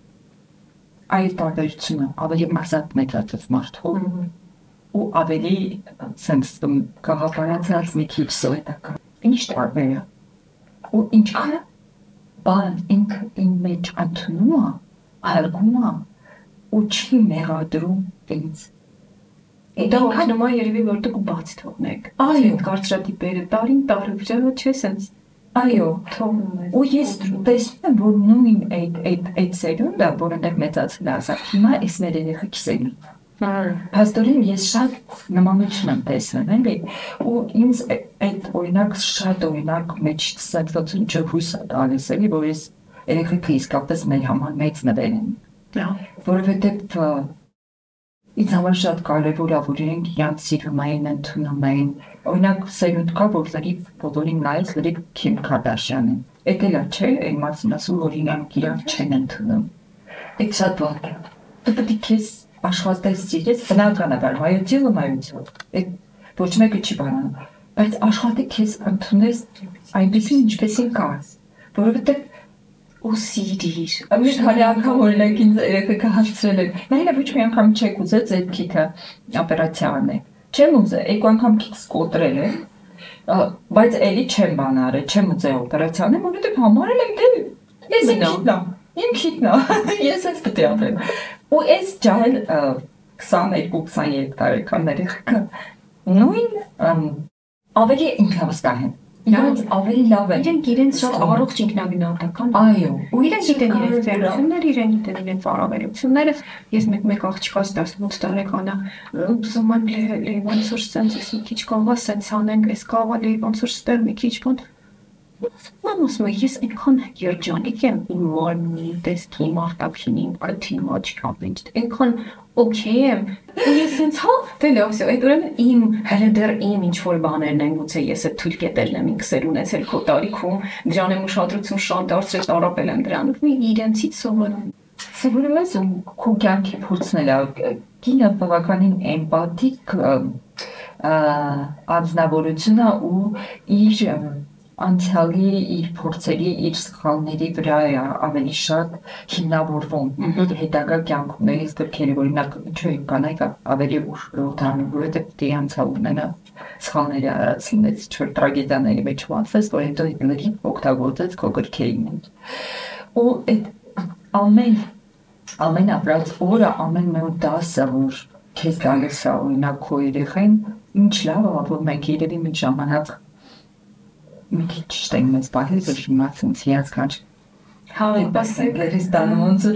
այդ տարբերությունը ավելի մասատ մեծացած մարդու ու ավելի sense կահապարացած մի քիչ սովետական։ Ինչ տարբեր է։ Ու ինչքան բան ինքը իմ մեջ ընդունում է, արգում է ու չի մեղադրում ինձ։ Դա օգնում է երևի որ դուք բաց թողնեք։ Այո, կարծրատիպերը տարին տարբեր չէ sense։ Այո, թողնում ես։ Ու ես տեսնում եմ որ նույն այդ այդ այդ սերունդը, որը դեռ մեծացել է, ասա հիմա էս մեր երեխեքի սերունդը։ Փաստորեն ես շատ նմանություն եմ տեսնում, էլի, ու ինձ այդ օրինակ շատ օրինակ մեջ սակցություն չհույս է տալիս, էլի, որ ես երեխեքը իսկապես մեր համար մեծ նվեր են։ Որովհետև ինձ համար շատ կարևոր է, որ իրենք իրանց սիրում էին, ընդունում էին։ Օրինակ սերունդ կա, որ լրիվ բոլորին նայես լրիվ Քիմ Քարդաշյանին։ Էդ էլ է, չէ, այն մասին ասում, որ իրանք իրանք չեն ընդունում։ Այդ շատ բան է։ Դու պետք է քեզ աշխատես սիրես, բնականաբար, մայությունը մայություն, ոչ մեկը չի բանանում, բայց աշխատի քեզ ընդունես այնպեսին ինչպեսին կաս, որովհետև ու սիրիր, ամիշտ հալի անգամ օրինակ ինձ երեխեքը հասցրել են, նայինը ոչ մի անգամ չեք ուզեց այդ քիքը ապերացիա անեք, չեմ ուզե, երկու անգամ քիքս կոտրել եմ, բայց էլի չեմ բան արել, չեմ ուզե օպերացիա անեմ, որովհետև համարել եմ դե ես իմ քիտնա, իմ քիտնա, ես ես պետք է ապրեմ։ Ու այս ջահել քսաներկու քսաներեք տարեկան երեխեքը նույն ավելի ինքնավստահ են։ Իրենց ավելի լավ են։ Իրենք իրենց շատ առողջ ինքնագնահատական։ Այո, ու իրենք գիտեն իրենց վերությունները, իրենք գիտեն իրենց առավելությունները։ Ես մեկ-մեկ աղջկաս տասնութ տարեկան է, ուզում եմ լի ոնց որ սենց ես մի քիչ կողա սենց անենք, այս կավալի ոնց որ ստեղ մի քիչ բան։ Մամուս մը ես այնքան երջանիկ եմ իմ մարմնի տեսքի մարտակին, այդին աչքավինչ, այնքան օքեյ եմ։ Ես ինձ հա դե լավ, այդ ուրեմն իմ հələ դեռ իմ ինչ որ բաներն են, գուցե ես այդ թույլ կետերն եմ ինքս էլ ունեցել քո տարիքում, դրան եմ ուշադրություն շատ դարձրել, տարապել եմ դրանով, իրենցից սովորում։ Սովորում ես քո կյանքի փորձն է, կինը բավականին էմպաթիկ անձնավորություն է ու իր անցյալի, իր փորձերի, իր սխալների վրա է ավելի շատ հիմնավորվում հետագա կյանքում։ Ես դեպքերի օրինակ ինչու են կանայք ավելի ուշ դառնում, որովհետև դե անցյալ ունենա սխալների արածից, ինչ-որ տրագեդիաների մեջ մատված, որ հետո լրիվ օգտագործեց քո գրքերին։ Ու այդ ամեն ամեն ապրած օրը, ամեն նոր դասը, որ քեզ գալիս է օրինակ քո երեխային, ինչ լավ է, որ մենք երևի մի ժամանակ մի քիչ շտենք մեզ պահել, որ իմացինց հիասքանչ հա, բասեք Հայաստանում ոնց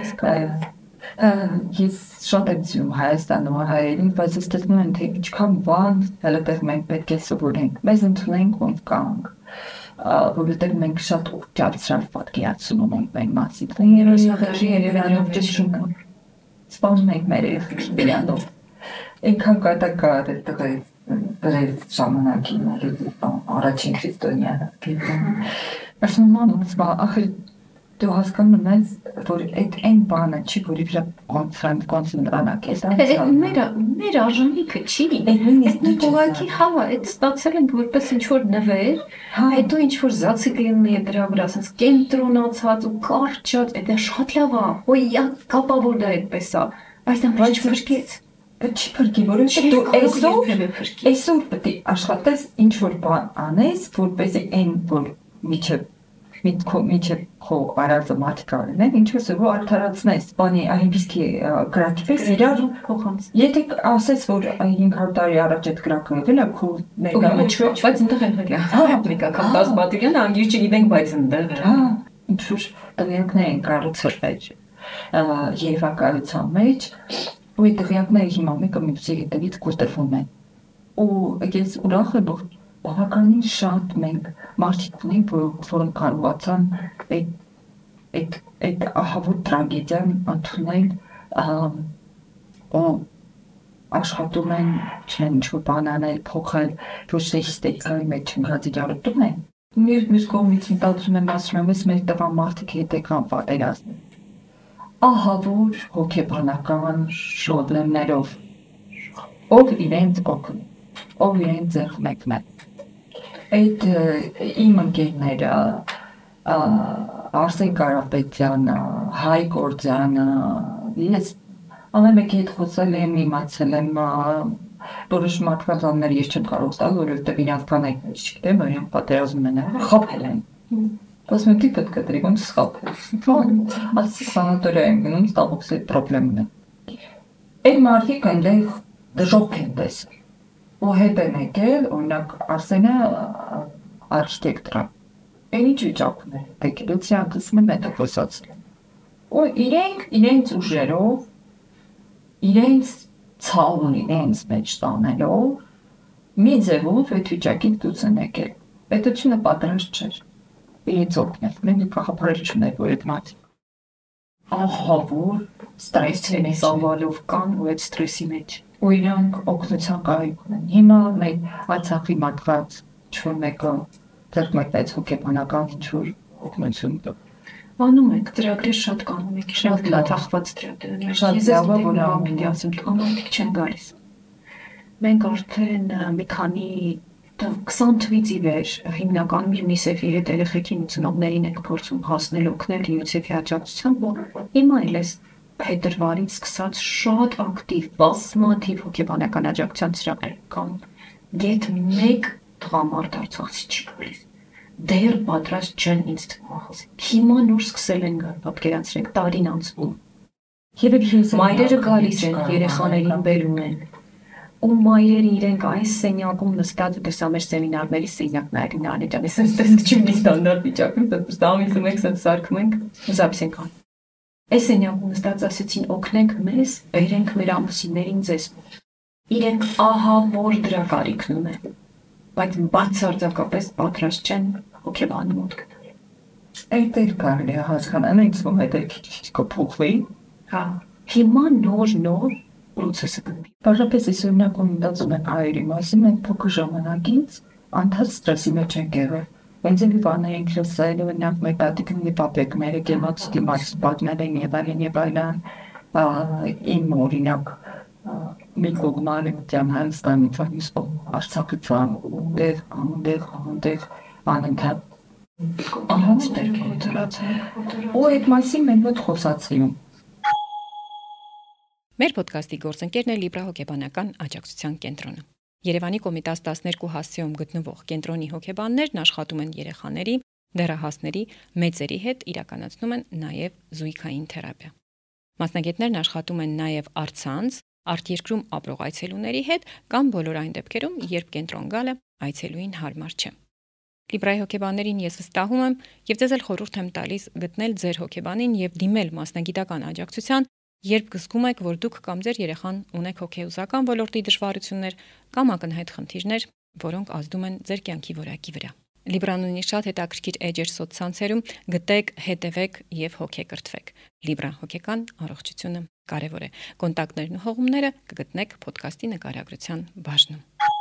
ես շատ եմ սիրում Հայաստանում հայերին, բայց ես տեսնում եմ, թե ինչքան բան հելետեղ մենք պետք է սովորենք, մեզ ընդունենք ոնց կանք, որովհետև մենք շատ ուղղակի պատկերացնում ենք մեր մասին։ Երևի Երևանով ճշտում ենք, սպանում ենք մեր երեխեքներով, այնքան կատակար է տղեկ Դրեց ժամանակին առաջին քրիստոնյանը Ասում եմ, ախր դու հասկանում ես, որ այդ այն բանը չի, որի վրա կոնցենտրանակ ես Մեր արժանիքը չի, այդ ուղղակի հավա, այդ ստացել ենք որպես ինչ-որ նվեր, հետո ինչ-որ զացիկլինն է դրա վրա, ասենց կենտրոնացած ու կարճած, այդ է շատ լավ է, հոյակ կապավոր դա այդպես է, բայց դա փրկեց Բայց չի փրկի, որովհետև դու այսօր այսօր պետք է աշխատես ինչ-որ բան անես, որպեսզի այն, որ միջև միջև քո արածը մատկարն է, ինչ-որ սովոր արդարացնես, բանի այնպիսի գրաֆիկս իրար փոխանց։ Եթե ասես, որ հինգ հարյուր տարի առաջ այդ գրաֆիկը եղել է, քո ներկայացումը չէ, բայց ընդեղ են եղել։ Հա, ապլիկական դաս բատերյան անգիր չգիտենք, բայց ընդեղ։ Հա, ինչ-որ տղյանքներ են կառուցել այդ երևակայության մեջ ու այդ դղյակները հիմա մեկը մյուսի հետևից կոտրվում են։ Ու ես ուրախ եմ, որ բավականին շատ մենք մարդիկ ունենք, որոնք կարողացան այդ ահավոր տրագեդիան ընդունել ու աշխատում են, չեն ինչ-որ բան անել, փոխել, ոչ թե հիստերիկայի մեջ չընկած իրարություն են։ Մյուս կողմից մտածում եմ, ասում եմ, ես մեր տղամարդիկ հետ եկան պատերազմ ահավոր հոգեբանական շոդլեմներով, ով իրենց օգն, ով իրենց ձեռք մեկն է։ Այդ իմ ընկերները, Արսեն Կարապետյանը, Հայկ Գործյանը, ես ամեն մեկի հետ խոսել եմ, իմացել եմ, որոշ մարդկանց անուններ ես չեմ կարող տալ, որովհետև իրանց կանայք մեջ չգիտեմ, որ իրենք պատերազմ են խաբել են։ Բայց մենք պետք է դրի ոնց սխալվել։ Ասի սանատորիա եմ գնում, ստաբոքսի պրոբլեմն է։ Այդ մարդիկ այնտեղ դժոխք են տեսել։ Ու հետ են եկել, օրինակ Արսենը արխիտեկտոր է։ Այն ինչ վիճակում է, եկելոցի անկսում են մետակոսացել։ Ու իրենք իրենց ուժերով, իրենց ցավն իրենց մեջ տանելով, մի ձևով այդ վիճակից դուրս են եկել։ Պետությունը պատրաստ չէր։ Իրենց օգնել, մենք կախապարել չուներ, որ այդ մարդիկ ահավոր ստրեսի սավալով կան ու այդ ստրեսի մեջ ու իրանք օգնության կարիք ունեն։ Հիմա մեր Արցախի մատված ինչ-որ մեկը ձեռք մեկնեց հոգեբանական ինչ-որ օգնություն տա։ Անում եք, ծրագրեր շատ կանում եք, շատ լաթախված ծրագրեր։ Շատ լավ է, որ ամեն դասում կանոնիկ չեն գալիս։ Մենք արդեն մի քանի քսան թվից ի վեր հիմնականում ՅՈՒՆԻՍԵՖ-ի հետ երեխեքին ուսանողներին ենք փորձում հասնել օգնել ՅՈՒՆԻՍԵՖ-ի աջակցությամբ, ու հիմա էլ էս փետրվարից սկսած շատ ակտիվ բազմաթիվ հոգեբանական աջակցության ծրագրեր կան։ Գեթ մեկ տղամարդ Արցախից չի գալիս։ Դեռ պատրաստ չեն ինձ թվում։ Հիմա նոր սկսել են գալ, պատկերացրեք, տարին անցնում։ Մայրերը գալիս են, երեխաներին բերում են։ ու մայրերը իրենք այս սենյակում նստած ու տեսա մեր սեմինարների սենյակներին անեջան, ես այստեղ չունի ստանդարտ վիճակում, դա ամիսը մեկ սենց սարքում ենք, զապիս ենք անում։ Այս սենյակում նստած ասեցին օգնենք մեզ, բերենք մեր ամուսիններին ձեզ։ Իրենք ահա որ դրա կարիքն ունեն, բայց բացարձակապես պատրաստ չեն հոգեբանի մոտ գնալ։ Այդ էլ կարելի է հասկանալ, ինձ թվում է դա քիչ կփոխվի։ Հա, հիմա նոր-նոր process-ը կնի։ Պարզապես ես օրինակում մտածում եմ հայերի մասին, մենք փոքր ժամանակից անդադ ստրեսի մեջ ենք եղել։ Ոնց է բանը ենք լսել, օրինակ մեր տատիկն մի պապեկ մեր եկեղեցի դիմաց պատմել են եւ այլն եւ այլն, իմ օրինակ մի կողմանը դեմ Հայաստանի ֆանիստ Արցախից դեր անդեր անդեր անընդհատ անց դերքեր դրացան։ Ու այդ մասին մենք մոտ խոսացին։ Մեր ոդկասթի գործընկերն է Լիբրա հոգեբանական աջակցության կենտրոնը։ Երևանի Կոմիտաս տասներկու հասցեում գտնվող կենտրոնի հոգեբաններն աշխատում են երեխաների, դեռահասների, մեծերի հետ իրականացնում են նաև զույգային թերապիա։ Մասնագետներն աշխատում են նաև առցանց, արտերկրում ապրող այցելուների հետ կամ բոլոր այն դեպքերում, երբ կենտրոն գալը այցելուին հարմար չէ։ Լիբրայի հոգեբաններին ես վստահում եմ եւ ձեզ էլ խորհուրդ եմ տալիս գտնել ձեր հոգեբանին եւ դիմել մասնագիտական աջակցության, երբ կզգում եք, որ դուք կամ ձեր երեխան ունեք հոգեուզական ոլորտի դժվարություններ կամ ակնհայտ խնդիրներ, որոնք ազդում են ձեր կյանքի որակի վրա։ Լիբրան ունի շատ հետաքրքիր էջեր սոցցանցերում, գտեք, հետևեք եւ հոգեկրթվեք։ Լիբրա հոգեկան առողջությունը կարևոր է։ Կոնտակտներն ու հողումները կգտնեք ոդկասթի նկարագրության բաժնում։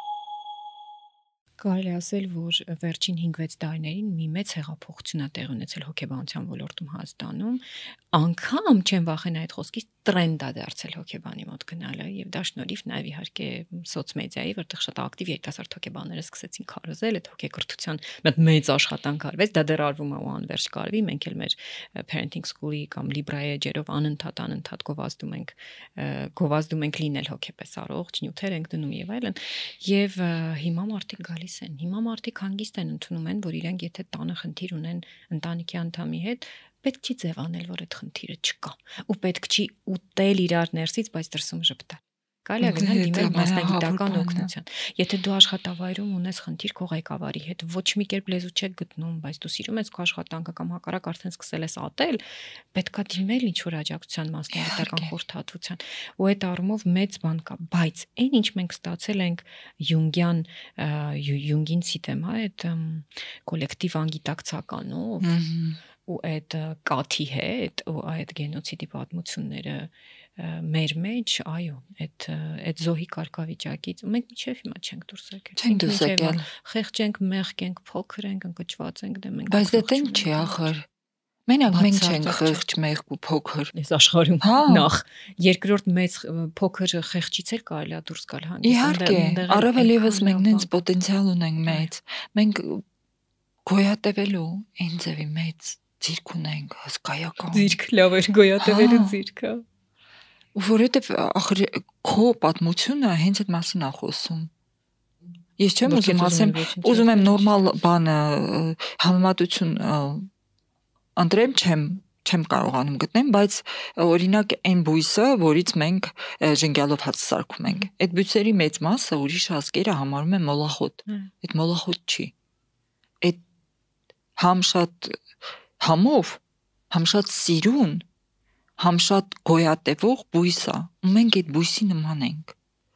Կարելի ասել, որ վերջին հինգ-վեց տարիներին մի մեծ հեղափոխություն է տեղ ունեցել հոգեբանության ոլորտում Հայաստանում, անգամ չեմ վախենա այդ խոսքից տրենդ է դարձել հոգեբանի մոտ գնալը եւ դա շնորհիվ նաեւ իհարկե սոցմեդիայի, որտեղ շատ ակտիվ երիտասարդ հոգեբանները սկսեցին քարոզել այդ հոգեկրթության մեծ աշխատանք արվեց, դա դեռ արվում է ու անվերջ կարվի, մենք էլ մեր parenting school-ի կամ Librae էջերով անընդհատ անընդհատ գովազդում ենք գովազդում ենք լինել հոգեպես առողջ, նյութեր ենք դնում եւ այլն եւ հիմա մարդիկ գալիս են, հիմա մարդիկ հանգիստ են ընդունում են, որ իրենք եթե տանը խնդիր ունեն ընտանիքի անդամի հետ, պետք չի ձևանել, որ այդ խնդիրը չկա, ու պետք չի ուտել իրար ներսից, բայց դրսում ժպտալ։ Կարելի է գնալ դիմել մասնագիտական օգնության։ Եթե դու աշխատավայրում ունես խնդիր քո ղեկավարի հետ, ոչ մի կերպ լեզու չեք գտնում, բայց դու սիրում ես քո աշխատանքը կամ հակառակ արդեն սկսել ես ատել, պետքա դիմել ինչ-որ աջակցության մասնագիտական խորհրդատվության։ Ու այդ առումով մեծ բան կա, բայց այն ինչ մենք ստացել ենք Յունգյան Յունգին ցիտեմ, հա, այդ կոլեկտիվ անգիտակցականով ու այդ կաթի հետ ու այդ գենոցիդի պատմությունները մեր մեջ, այո, այդ այդ զոհի կարգավիճակից մենք մինչև հիմա չենք դուրս եկել։ Չենք դուրս եկել։ Խեղճ ենք, մեղք ենք, փոքր ենք, ընկճված ենք, դե մենք։ Բայց դա տեն չի ախր։ Մենակ մենք չենք խեղճ, մեղք ու փոքր։ Այս աշխարհում նախ երկրորդ մեծ փոքր խեղճից էլ կարելի է դուրս գալ հանդես։ Իհարկե, առավել եւս մենք նենց պոտենցիալ ունենք մեծ։ Մենք գոյատևելու այն ձևի մեծ ձիրք ունենք, հսկայական։ Ձիրք լավ էր գոյատևելու ձիրքը։ Որովհետև ախր քո պատմությունը հենց այդ մասին է խոսում։ Ես չեմ ուզում ասեմ, ուզում եմ նորմալ բանը համեմատություն ընտրեմ, չեմ չեմ կարողանում գտնեմ, բայց օրինակ այն բույսը, որից մենք ժենգյալով հաց սարքում ենք, այդ բույսերի մեծ մասը ուրիշ ազգերը համարում են մոլախոտ։ Այդ մոլախոտ չի։ Այդ համ շատ համով, համ շատ սիրուն, համ շատ գոյատևող բույս է, ու մենք այդ բույսի նման ենք։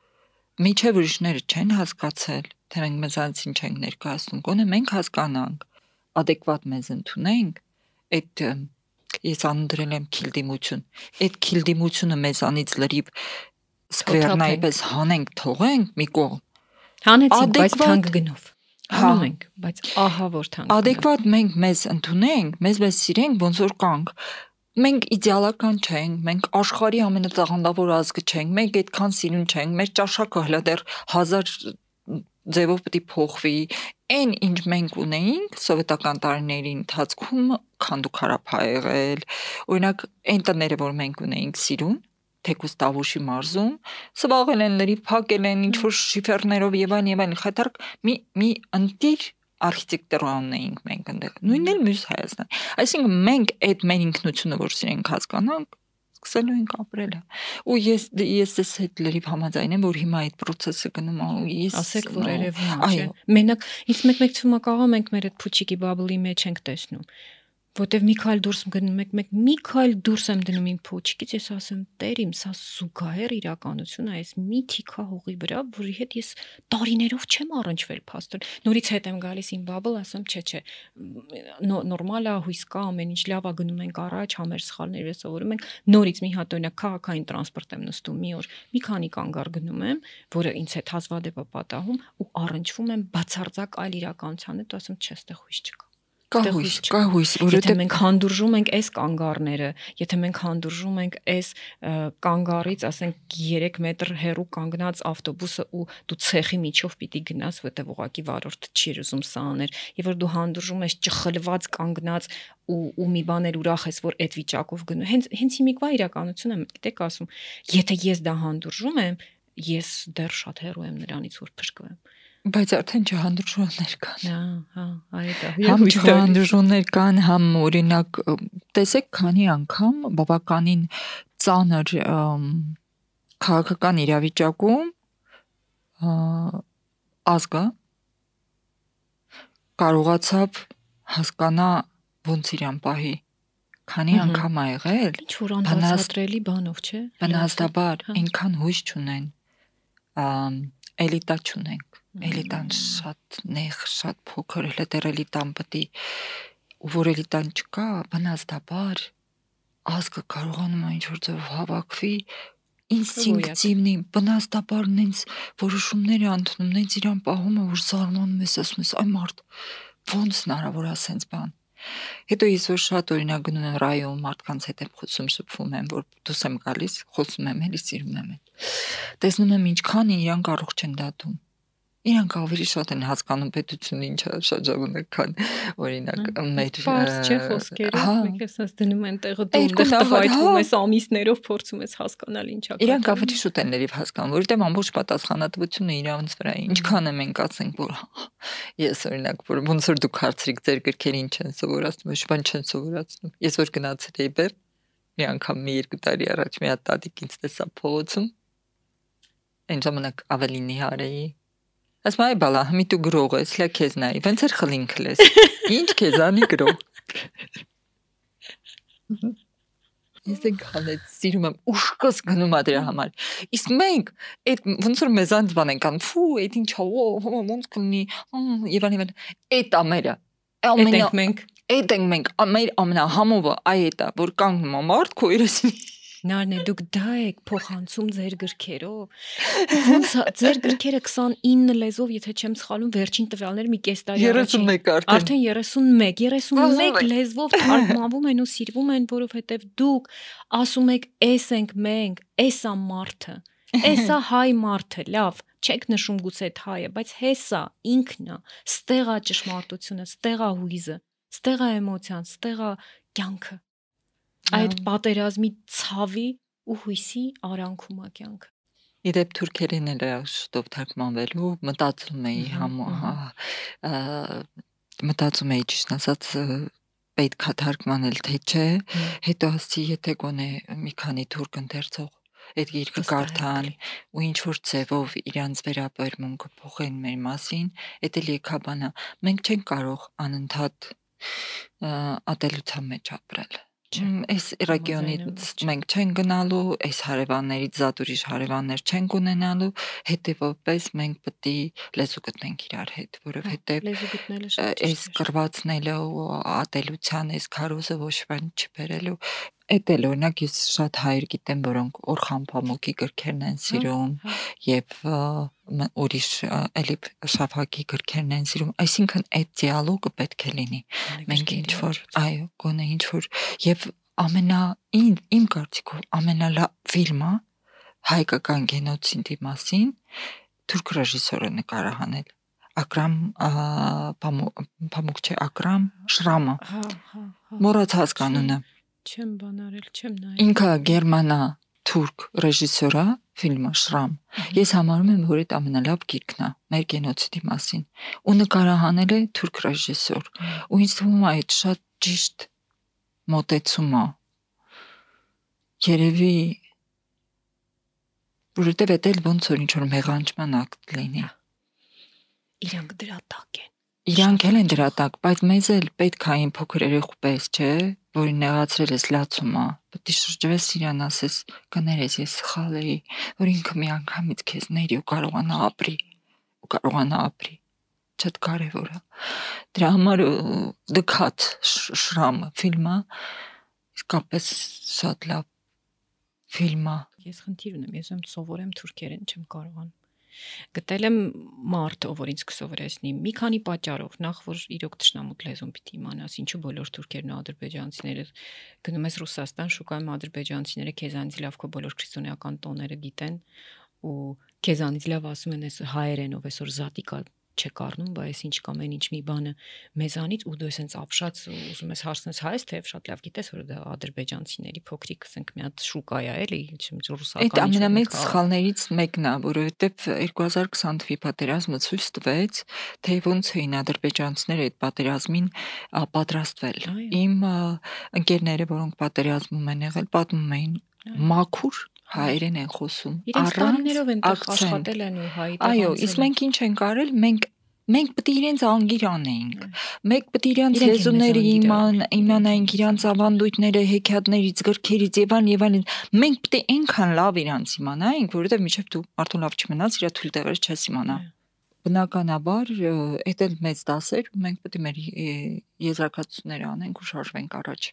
Միջև ուրիշները չեն հասկացել, թե մենք մեզանցին չենք ներկայացնում, գոնե մենք հասկանանք, adekvat մեզ ընդունենք, այդ ես անդրել եմ քիլդիմություն, այդ քիլդիմությունը մեզանից լրիվ սկվերնայի պես հանենք, թողենք մի կողմ։ Հանեցինք, բայց թանկ գնով։ Հանում ենք, բայց ահա որ թանկ։ Adekvat մենք մեզ ընդունենք, մեզ մեզ սիրենք, ոնց որ կանք։ Մենք իդեալական չենք, մենք աշխարհի ամենատաղանդավոր ազգը չենք, մենք այդքան սիրուն չենք, մեր ճաշակը հլա դեռ հազար ձևով պետք է փոխվի։ Այն ինչ մենք ունեինք սովետական տարիների ընթացքում քանդուքարապ ա եղել։ Օրինակ, այն տները, որ մենք ունեինք սիրուն, թեկուզ Տավուշի մարզում, սվաղել են լրիվ, փակել են ինչ-որ շիֆերներով եւ այլն եւ այլն, խայտարկ մի մի ընտիր արխիտեկտուրան էինք մենք այնտեղ։ Նույնն էլ մյուս Հայաստան։ Այսինքն մենք այդ մեր ինքնությունը, որ սիրենք հասկանանք, սկսելու ենք ապրելը։ Ու ես ես ես հետ լրիվ համաձայն եմ, որ հիմա այդ process-ը գնում է, ու ես ասեք, որ երևում է, չէ։ Մենակ ինձ մեկ-մեկ թվում է կարող մենք մեր այդ փուչիկի բաբլի մեջ ենք տեսնում։ Որտեվ մի քայլ դուրս գնում եք, մեկ մի քայլ դուրս եմ դնում իմ փոչիկից, ես ասեմ, Տեր իմ, սա զուգահեռ իրականություն է, այս մի թիքա հողի վրա, որի հետ ես տարիներով չեմ առնչվել փաստորեն։ Նորից հետ եմ գալիս իմ բաբլ, ասեմ, չէ, չէ, նորմալ է, հույս կա, ամեն ինչ լավ է, գնում ենք առաջ, համեր սխալներ սովորում ենք։ Նորից մի հատ օրինակ քաղաքային տրանսպորտ եմ նստում մի օր, մի քանի կանգար գնում եմ, որը ինձ հետ հազվադեպ է պատահում ու առնչվում եմ բացարձակ այլ իրականության հետ, ասեմ, չէ, ստեղ հույս չկա։ Կա հույս, կա հույս, որովհետև մենք հանդուրժում ենք այս կանգառները, եթե մենք հանդուրժում ենք այս կանգառից, ասենք երեք մետր հեռու կանգնած ավտոբուսը ու դու ցեխի միջով պիտի գնաս, որտեղ ուղակի վարորդը չի ուզում սա աներ, եւ որ դու հանդուրժում ես ճխլված կանգնած ու ու մի բաներ ուրախ ես, որ այդ վիճակով գնում։ Հենց հենց հիմիկվա իրականություն եմ, գիտեք ասում, եթե ես դա հանդուրժում եմ, ես դեռ շատ հեռու եմ նրանից, որ փրկվեմ։ Բայց արդեն չհանդուրժողներ կան։ Հա, հա, այդ է։ Համ չհանդուրժողներ կան, համ օրինակ, տեսեք, քանի անգամ բավականին ծանր քաղաքական իրավիճակում ազգը կարողացավ հասկանա ոնց իրան պահի։ Քանի անգամ ա եղել։ Ինչ որ անդրադառնալի բանով, չէ։ Բնազդաբար այնքան հույս չունեն, էլիտա չունենք։ Էլիտան շատ նեղ, շատ փոքր, հələ դեռ էլիտան պետք է, ու որ էլիտան չկա, բնազդաբար ազգը կարողանում է ինչ-որ ձև հավաքվի, ինստինկտիվնի, բնազդաբար նենց որոշումներ է ընդունում, նենց իրան պահում է, որ զարմանում ես, ասում ես, այ մարդ, ոնց հնարավոր է սենց բան։ Հետո ես որ շատ օրինակ գնում եմ ռայոն, մարդկանց հետ եմ խոսում, շփվում եմ, որ դուս եմ գալիս, խոսում եմ, էլի սիրում եմ։ Տեսնում եմ ինչքան իրանք առողջ չեն դատում։ Իրանք ավելի շատ են հասկանում պետությունը ինչ է շրջանում, քան օրինակ մեր Պարզ չէ խոսքերը, մենք էսած դնում են տեղը դունդեղ տվայտվում ես ամիսներով փորձում ես հասկանալ ինչա։ Իրանք ավելի շուտ են լրիվ հասկանում, որովհետև ամբողջ պատասխանատվությունը իրանց վրա է։ Ինչքան է մենք ասենք, որ ես օրինակ, որ ոնց որ դուք հարցրիք ձեր գրքերին չեն սովորացնում, ոչ բան չեն սովորացնում։ Ես որ գնացել էի բեր, մի անգամ մի երկու տարի առաջ մի հատ տատիկ ինձ տեսա փողոցում։ Այն ժամանակ ավելի նիհար էի։ Ասում այ բալա, մի դու գրող ես, լա քեզ նայի, ոնց էր խլինք լես։ Ինչ քեզանի գրող։ Ես ենք խալեց, սիրում եմ, ուշքս գնում ա դրա համար։ Իսկ մենք այդ ոնց որ մեզանց բան ենք անում, ֆու, այդ ինչ ա, ոնց կլինի, եւ այլն, այդ ամերը։ Այդ ենք մենք։ Այդ ենք մենք, մեր ամենահամովը այ էտա, որ կանգնում ա մարդ քո երեսին։ Նարնե դուք դա եք փոխանցում ձեր գրքերով։ Ոնց ձեր գրքերը քսանինը լեզվով, եթե չեմ սխալվում, վերջին տվյալները մի կես տարի առաջ երեսունմեկ արդեն։ Արդեն երեսունմեկ, երեսունմեկ լեզվով թարգմանվում են ու սիրվում են, որովհետև դուք ասում եք էս ենք մենք, էսա մարդը, էսա հայ մարդը, լավ, չեք նշում գուցե այդ հայը, բայց հեսա ինքն է, ստեղ է ճշմարտությունը, ստեղ է հույզը, ստեղ է էմոցիան, ստեղ է կյանքը։ Այդ պատերազմի ցավի ու հույսի արանքում է կյանքը։ Իդեպ թուրքերեն էլ շուտով թարգմանվելու մտածում էի համ մտածում էի ճիշտ ասած պետք է թարգմանել թե չէ, հետո ասի եթե գոնե մի քանի թուրք ընթերցող այդ գիրքը կարդան ու ինչ որ ձևով իրանց վերաբերմունքը փոխեն մեր մասին, դա էլ եկաբանա։ Մենք չենք կարող անընդհատ ատելության մեջ ապրել։ Այս ռեգիոնից մենք չենք գնալու, այս հարևաններից զատուրիշ հարևաններ չենք ունենալու, հետևաբար մենք պետք է լեզու գտնենք իրար հետ, որովհետև այս կրվածնելը ու ատելության այս քարոզը ոչ բան չի բերելու։ Այդ էլ օրինակ ես շատ հայեր գիտեմ, որոնք Օրխան Փամոկի գրքերն են սիրում եւ ուրիշ էլի Շաֆակի գրքերն են սիրում, այսինքն այդ դիալոգը պետք է լինի։ Մենք ինչ որ, այո, գոնե ինչ որ եւ ամենա իմ կարծիքով ամենալավ ֆիլմը հայկական գենոցիդի մասին թուրք ռեժիսորը նկարահանել Ակրամ Փամոկ չէ, Ակրամ Շրամը։ Մոռացած կանոնը։ Չեմ բանարել, չեմ նայել։ Ինքը գերմանա թուրք ռեժիսորա ֆիլմը Շրամ։ Ես համարում եմ, որ այդ ամենալավ գիրքն է մեր գենոցիդի մասին։ Ու նկարահանել է թուրք ռեժիսոր։ Ու ինձ թվում է այդ շատ ճիշտ մոտեցում է։ երևի որովհետև դա ոնց որ ինչ որ մեղանջման ակտ լինի։ Իրանք դրա տակ են։ Իրանք էլ են դրա տակ, բայց մեզ էլ պետք է այն փոքր երեխու պես, չէ, որին նեղացրել ես լացումա, պետք է շրջվես իրան ասես, կներես ես սխալ էի, որ ինքը մի անգամից քեզ ների ու կարողանա ապրի, ու կարողանա ապրի, շատ կարևոր է։ Դրա համար The Cut շրամը ֆիլմը իսկապես շատ լավ ֆիլմ է։ Ես խնդիր ունեմ, ես եմ սովորեմ թուրքերեն, չեմ կարողանում։ Գտել եմ մարդ, ով ինձ կսովորեցնի մի քանի պատճառով, նախ որ իրոք թշնամուտ լեզուն պիտի իմանաս, ինչու բոլոր թուրքերն ու ադրբեջանցիները գնում ես Ռուսաստան, շուկայում ադրբեջանցիները քեզանից լավ քո բոլոր քրիստոնեական տոները գիտեն ու քեզանից լավ ասում են այս հայերենով, այսօր զատիկա չեք առնում, բայց ինչ կամ այն ինչ մի բանը մեզանից ու դու ես ապշած ուզում ես հարցնես հայ թե շատ լավ գիտես որ դա ադրբեջանցիների փոքրիկ ասենք մի հատ շուկա է էլի ռուսական։ Այդ ամենամեծ սխալներից մեկն է, որովհետև երկու հազար քսան թվականի պատերազմը ցույց տվեց, թե ոնց էին ադրբեջանցիները այդ պատերազմին պատրաստվել։ Իմ ընկերները, որոնք պատերազմում են եղել, պատմում էին մաքուր հայերեն են խոսում, առանց աշխատել են ու հայ տեղ։ Այո, իսկ մենք ինչ ենք արել, մենք մենք պետք է իրենց անգիր անեինք։ Մենք պետք է իրենց լեզուները իմանայինք, իրենց ավանդույթները, հեքիաթներից, գրքերից եւ այլն եւ այլն։ Մենք պետք է այնքան լավ իրենց իմանայինք, որովհետեւ միշտ դու մարդուն լավ չմնաց, իր թույլ տեղերը չես իմանա։ Բնականաբար, այդ էլ մեծ դասեր, մենք պետք է մեր եզրակացությունները անենք ու շարժվենք առաջ։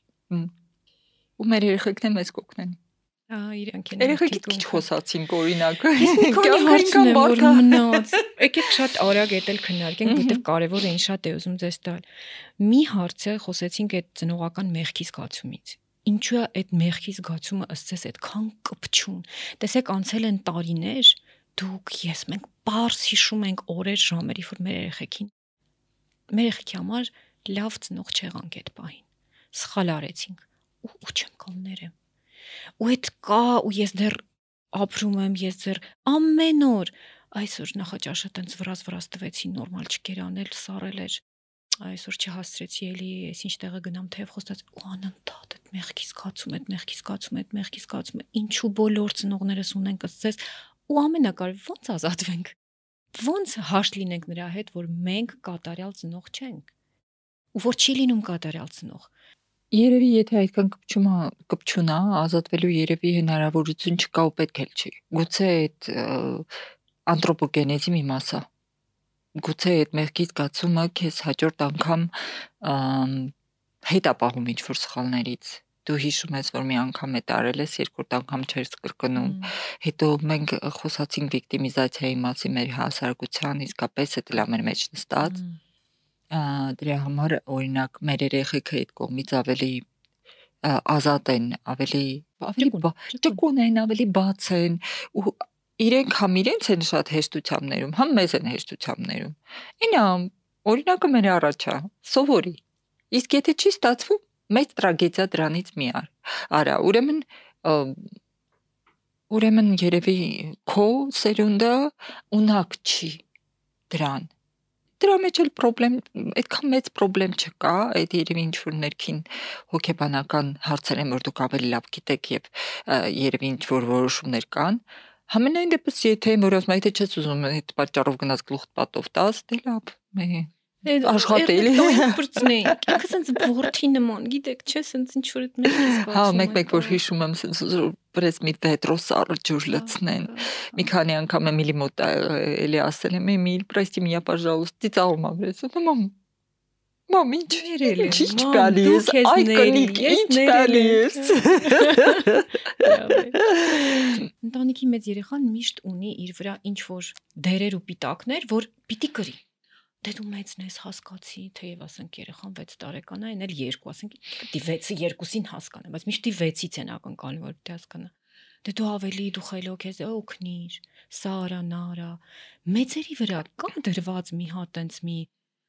Ու մեր երեխեքն մեզ կօգնեն։ Ահա իրանք են։ Երեխեքից քիչ խոսացինք օրինակ։ Ես մի քանի հարց ունեմ որ մնաց։ Եկեք շատ արագ էտել քննարկենք, որտեղ կարևոր է ինչ շատ է ուզում ձեզ տալ։ Մի հարցը խոսեցինք այդ ծնողական մեղքի զգացումից։ Ինչու է այդ մեղքի զգացումը ըստ ձեզ այդքան կպչուն։ Տեսեք, անցել են տարիներ, դուք ես մենք բարձ հիշում ենք օրեր, ժամերի, որ մեր երեխեքին մեր երեխեքի համար լավ ծնող չեղանք այդ պահին։ Սխալ արեցինք ու ու չեմ կողմներեմ։ Ու այդ կա ու ես դեռ ապրում եմ, ես դեռ ամեն օր այսօր նախաճաշը տենց վրազ վրազ տվեցի, նորմալ չկերանել, սառել էր, այսօր չհասցրեցի էլի, ես ինչ տեղը գնամ թեև խոստաց ու անընդհատ այդ մեղքի զգացում, այդ մեղքի զգացում, այդ մեղքի զգացում, ինչու բոլոր ծնողներս ունենք ըստ ու ամենակարևորը ոնց ազատվենք, ոնց հաշտ լինենք նրա հետ, որ մենք կատարյալ ծնող չենք ու որ չի լինում կատարյալ ծնող։ Երևի եթե այդքան կպչում կպչուն է, ազատվելու երևի հնարավորություն չկա ու պետք էլ չի։ Գուցե այդ անտրոպոգենեզի մի մասը։ Գուցե այդ մեղքի զգացումը քեզ հաջորդ անգամ հետ ապահում ինչ-որ սխալներից։ Դու հիշում ես, որ մի անգամ է տարել ես, երկրորդ անգամ չես կրկնում։ Հետո մենք խոսացինք վիկտիմիզացիայի մասին մեր հասարակության, իսկապես դա լավ մեր մեջ նստած։ Դրա համար օրինակ մեր երեխեքը այդ կողմից ավելի ազատ են, ավելի ավելի ճկուն են, ավելի բաց են ու իրենք համ իրենց են շատ հեշտությամբ ներում, համ մեզ են հեշտությամբ ներում։ Ինա օրինակը մեր առաջ է, սովորի։ Իսկ եթե չի ստացվում, մեծ տրագեդիա դրանից մի ար։ Արա, ուրեմն ուրեմն երևի քո սերունդը ունակ չի դրան։ Դրա մեջ էլ պրոբլեմ, այդքան մեծ պրոբլեմ չկա, այդ երևի ինչ-որ ներքին հոգեբանական հարցեր են, որ դուք ավելի լավ գիտեք եւ երևի ինչ-որ որոշումներ կան։ Համենայն դեպս եթե որ ասում եթե չես ուզում այդ պատճառով գնաց գլուխ պատով տաս, դե լավ, աշխատել։ Բրծնենք, ինքը սենց ворթի նման, գիտեք, չէ, սենց ինչ-որ այդ մեկը զգացում։ Հա, մեկ-մեկ որ հիշում եմ, սենց բրես մի վետրո սառը ջուր լցնեն։ Մի քանի անգամ Էմիլի մոտ էլի ասել եմ, Էմիլ, прости меня, пожалуйста, ծաղում ամրես։ Մամ, մամ, ինչ երել է։ Ինչ բալի ես, այ կնիկ, ինչ բալի ես։ Ընտանիքի մեծ երեխան միշտ ունի իր վրա ինչ-որ դերեր ու պիտակներ, որ պիտի կրի։ Դե դու մեծն ես, հասկացի, թեև ասենք երեխան վեց տարեկան է, այն էլ երկու, ասենք դի վեցը երկուսին հասկանա, բայց միշտ վեցից են ակնկալում, որ պիտի հասկանա։ Դե դու ավելի դու խելոք ես, օգնիր, սա արա, նա արա։ Մեծերի վրա կա դրված մի հատ այնց մի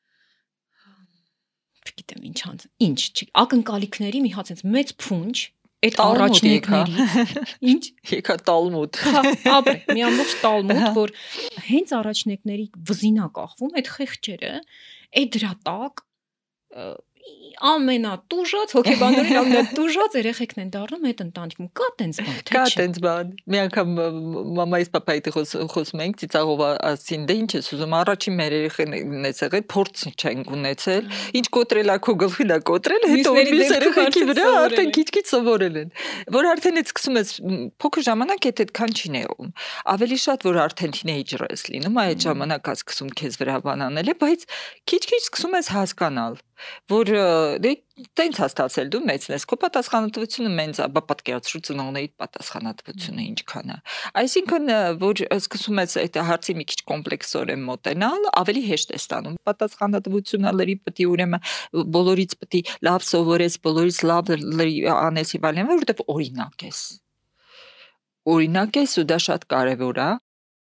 չգիտեմ ինչ հանց, ինչ, ակնկալիքների մի հատ այնց մեծ փունջ այդ առաջնեկներից ինչ եկա տալմուդ ապրե մի ամբողջ տալմուդ որ հենց առաջնեկների վզինա կախվում այդ խեղճերը այդ դրա տակ ամենատուժած հոգեբանորեն ամենատուժած երեխեքն են դառնում այդ ընտանիքում։ Կա տենց բան, թե չէ։ Կա տենց բան։ Մի անգամ մամայիս պապայից խոսում ենք, ծիծաղով ասին, դե ինչ ես ուզում, առաջին մեր երեխեն եցել, փորձ չենք ունեցել, ինչ կոտրել ա քո գլխին ա կոտրել, հետո մյուս երեխեքի վրա արդեն քիչ-քիչ սովորել են։ Որ արդեն այդ սկսում ես փոքր ժամանակ այդ այդքան չի նեղում։ Ավելի շատ որ արդեն թինեյջեր ես լինում, այդ ժամանակ ես սկսում քեզ վրա բան անել, բայց քիչ-քիչ սկսում ես հասկանալ, որ դե տենց հաստացել դու մեծն ես, քո պատասխանատվությունը մենց է, բա պատկերացրու ծնողների պատասխանատվությունը ինչքան է։ Այսինքն որ սկսում ես այդ հարցի մի քիչ կոմպլեքսորեն մոտենալ, ավելի հեշտ է ստանում։ Պատասխանատվությունը լրի պետք է ուրեմն բոլորից պետք է լավ սովորես, բոլորից լավ լրի անես եւ այլն, որովհետեւ օրինակ ես։ Օրինակ ես ու դա շատ կարեւոր է։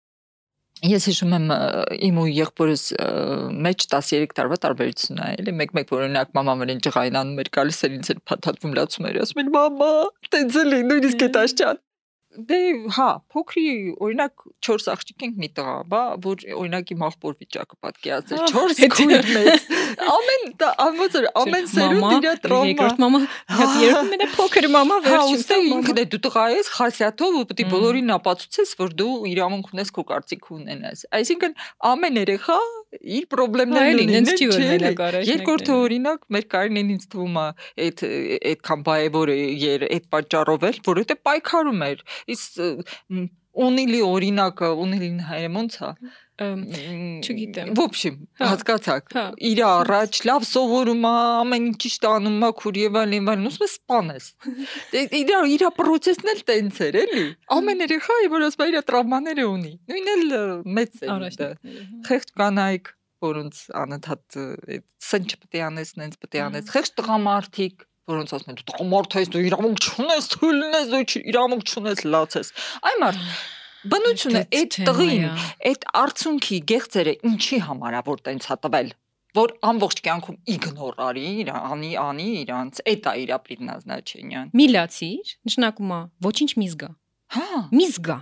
Ես հիշում եմ իմ ու եղբորս մեջ տասներեք տարվա տարբերություն է, էլի մեկ-մեկ որ օրինակ մաման մեն ջղայնանում էր գալիս էր ինձ էր փաթաթվում լացում էր, ասում էր մամա, տենց էլի նույնիսկ այդ աշճան։ Դե հա, փոքրի օրինակ չորս աղջիկ ենք մի տղա, բա որ օրինակ իմ աղբոր վիճակը պատկերացրել չորս քույր մեծ։ Ամեն ոնց էր ամեն սերունդ իր տրոմա։ Երկրորդ մամա, երրորդը մենա փոքր մամա վերջին ինքն է դու տղա ես, խասյաթով ու պետք է բոլորին ապացուցես, որ դու իրավունք ունես քո կարծիք ունենաս։ Այսինքն ամեն երեխա իր խնդիրներն ունի։ Երկրորդը օրինակ մեր Կարինեն ինձ թվում է այդ այդքան բայևոր էր այդ պատճառով էր, որովհետեւ պայքարում էր։ Իսկ ունիլի օրինակը ունիլին հայերեն ոնց է։ Չգիտեմ։ В общем, հասկացաք, իր առաջ լավ սովորում է, ամեն ինչ ճիշտ անում է, քուր եւ այլն, այլն, ուսում ես սպանես։ Իր իր process-ն էլ տենց էր, էլի։ Ամեն երեխա որ ասում է իր տրավմաները ունի։ Նույնն էլ մեծ է։ Խեղճ կանայք, որոնց անընդհատ սնչ պետք է անես, նենց պետք է անես։ Խեղճ տղամարդիկ, որոնց ասում են դու տղամարդ ես, դու իրավունք չունես, թույլ ունես, դու իրավունք չունես, լացես։ Այ մարդ բնությունը այդ տղին, այդ արցունքի գեղձերը ինչի համար է որ տենց հա տվել, որ ամբողջ կյանքում իգնոր արի, անի, անի իրանց, այդ է իր предназначение։ Միլացիր, նշանակում է ոչինչ մի զգա։ Հա, մի զգա։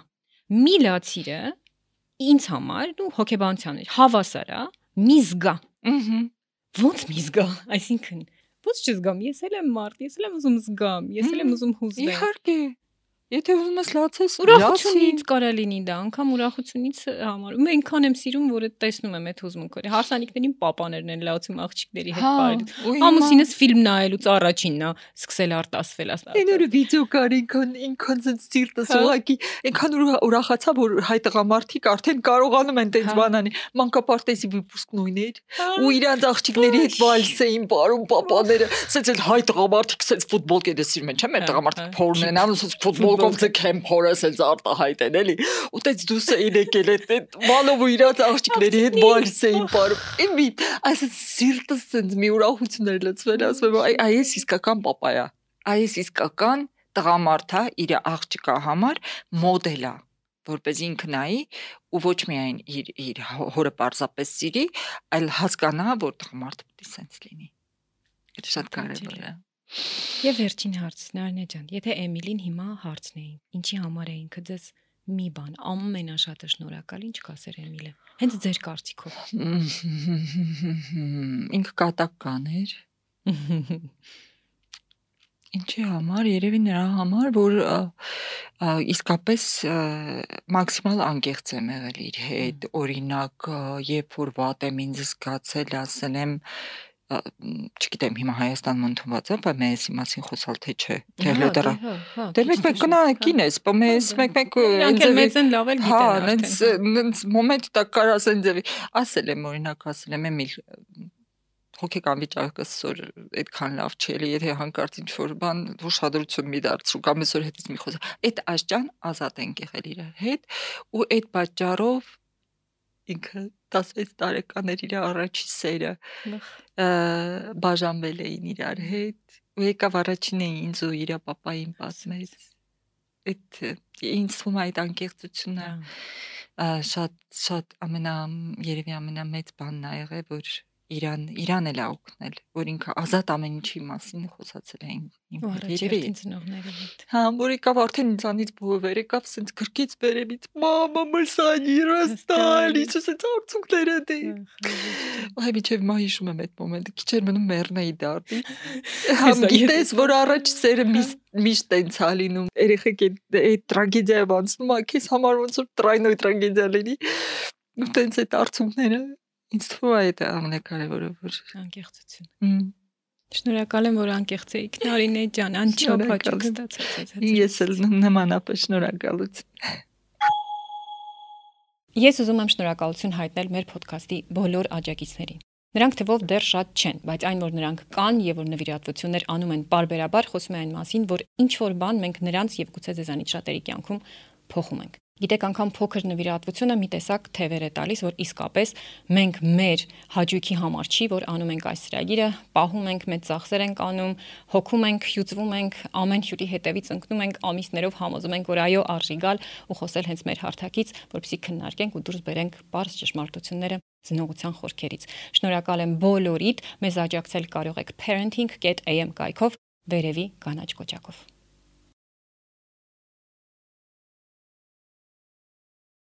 Միլացիրը ինձ համար դու հոգեբանության էր, հավասար է, մի զգա։ Ըհը։ Ոնց մի զգա, այսինքն ոնց չզգամ, ես էլ եմ մարդ, ես էլ եմ ուզում զգամ, ես էլ եմ ուզում հուզվեմ։ Իհարկե։ Եթե ուզում ես լացես, ուրախությունից կարա լինի դա, անգամ ուրախությունից համարում։ Ու այնքան եմ սիրում, որ տեսնում եմ այդ հուզմունքը։ Հարսանիքներին պապաներն են լացում աղջիկների հետ բարդ։ Ամուսինս ֆիլմ նայելուց առաջինն է սկսել արտասվել ասա։ Այնօր վիդեո կար ինքան ինքան սիրտը սողակի, այնքան ուրախացա, որ հայ տղամարդիկ արդեն կարողանում են տենց բան անի։ Մանկապարտեզի վիպուսկ նույնն էր։ Ու իրանց աղջիկների հետ վալս էին բարում պապաները։ Սենց էլ հայ տղամարդիկ սենց ֆուտբոլ կերես սիրում են, չէ՞, մեր տղամարդիկ փորն են անում, սենց ֆուտբol Կոմցը քեմփորս էլ արտահայտեն էլի ու տենց դուս էին եկել այդ բալով ու իրաց աղջիկների հետ վալս էին բարում ինձ մի այսպես սիրտս սենց մի ուրախություն էր լցվել ասում եմ այս իսկական պապայա այս իսկական տղամարդ է իր աղջկա համար մոդել է որպես ինքն նայի ու ոչ միայն իր իր հորը պարզապես սիրի այլ հասկանա որ տղամարդը պետք է սենց լինի դա շատ կարևոր է։ Եվ վերջին հարց, Նարինե ջան, եթե Էմիլին հիմա հարցնեին, ինչի համար է ինքը ձեզ մի բան ամենաշատը շնորհակալ, ինչ կասեր Էմիլը։ Հենց ձեր կարծիքով։ Ինքը կատական էր։ Ինչի համար, երևի նրա համար, որ իսկապես մաքսիմալ անկեղծ եմ եղել իր հետ, օրինակ, երբ որ վատ եմ ինձ զգացել, ասել եմ չգիտեմ հիմա Հայաստանում ընդունված է, բայց մեզ իմացին խոսալ թե չէ։ Դեռ դեռ մեկ-մեկ կնանկին ես, բայց մեզ մեկ-մեկ իրանք էլ մեզ են լավ էլ գիտեն արդեն։ Հա, նենց նենց մոմենտ տակ կար ասեն ձևի։ Ասել եմ օրինակ, ասել եմ Էմիլ հոգեկան վիճակս որ այդքան լավ չի էլի, եթե հանկարծ ինչ-որ բան ուշադրություն մի դարձրու կամ այսօր հետից մի խոսա։ Այդ աշճան ազատ ենք եղել իր հետ ու այդ պատճառով ինքը տասվեց տարեկան էր իր առաջի սերը բաժանվել էին իրար հետ ու եկավ առաջին է ինձ ու իր պապային պատմեց այդ ինձ թվում է այդ անկեղծությունը շատ շատ ամենա երևի ամենամեծ բանն է եղել որ իրան իրան էլ օգնել, որ ինքը ազատ ամեն ինչի մասին խոսացել է իմ երևի ծնողների հետ։ Հա, որ եկավ արդեն ինձանից բովեր եկավ, սենց գրկից վերևից, մամա, мы сани расстались, սենց արցունքները դե։ Այ միջև մա հիշում եմ այդ մոմենտը, քիչ էր մնում մեռնեի դարդի։ Համ գիտես, որ առաջ սերը միշտ տենց ա լինում, երեխեք այդ տրագեդիայով անցնում, քեզ համար ոնց որ տրայնոյ տրագեդիա լինի։ Ու տենց այդ արցունքները ինձ թվում է այդ ամենակարևորը, որ անկեղծություն։ Շնորհակալ եմ, որ անկեղծ էիք, Նարինե ջան, անչափ հաճույք ստացած։ Ես էլ նմանապես շնորհակալություն։ Ես ուզում եմ շնորհակալություն հայտնել մեր ոդքասթի բոլոր աջակիցներին։ Նրանք թվով դեռ շատ չեն, բայց այն որ նրանք կան եւ որ նվիրատվություններ անում են բարբերաբար, խոսում է այն մասին, որ ինչ որ բան մենք նրանց եւ գուցե ձեզանից շատերի կյանքում փոխում ենք։ Գիտեք, անգամ փոքր նվիրատվությունը մի տեսակ թևեր է տալիս, որ իսկապես մենք մեր հաճույքի համար չի, որ անում ենք այս ծրագիրը, պահում ենք, մեծ ծախսեր ենք անում, հոգում ենք, հյուծվում ենք, ամեն հյուրի հետևից ընկնում ենք, ամիսներով համոզում ենք, որ այո, արժի գալ ու խոսել հենց մեր հարթակից, որպեսզի քննարկենք ու դուրս բերենք բարձ ճշմարտությունները ծնողության խորքերից։ Շնորհակալ եմ բոլորիդ, մեզ աջակցել կարող եք parenting dot a m կայքով, վերևի կանաչ կոճակով։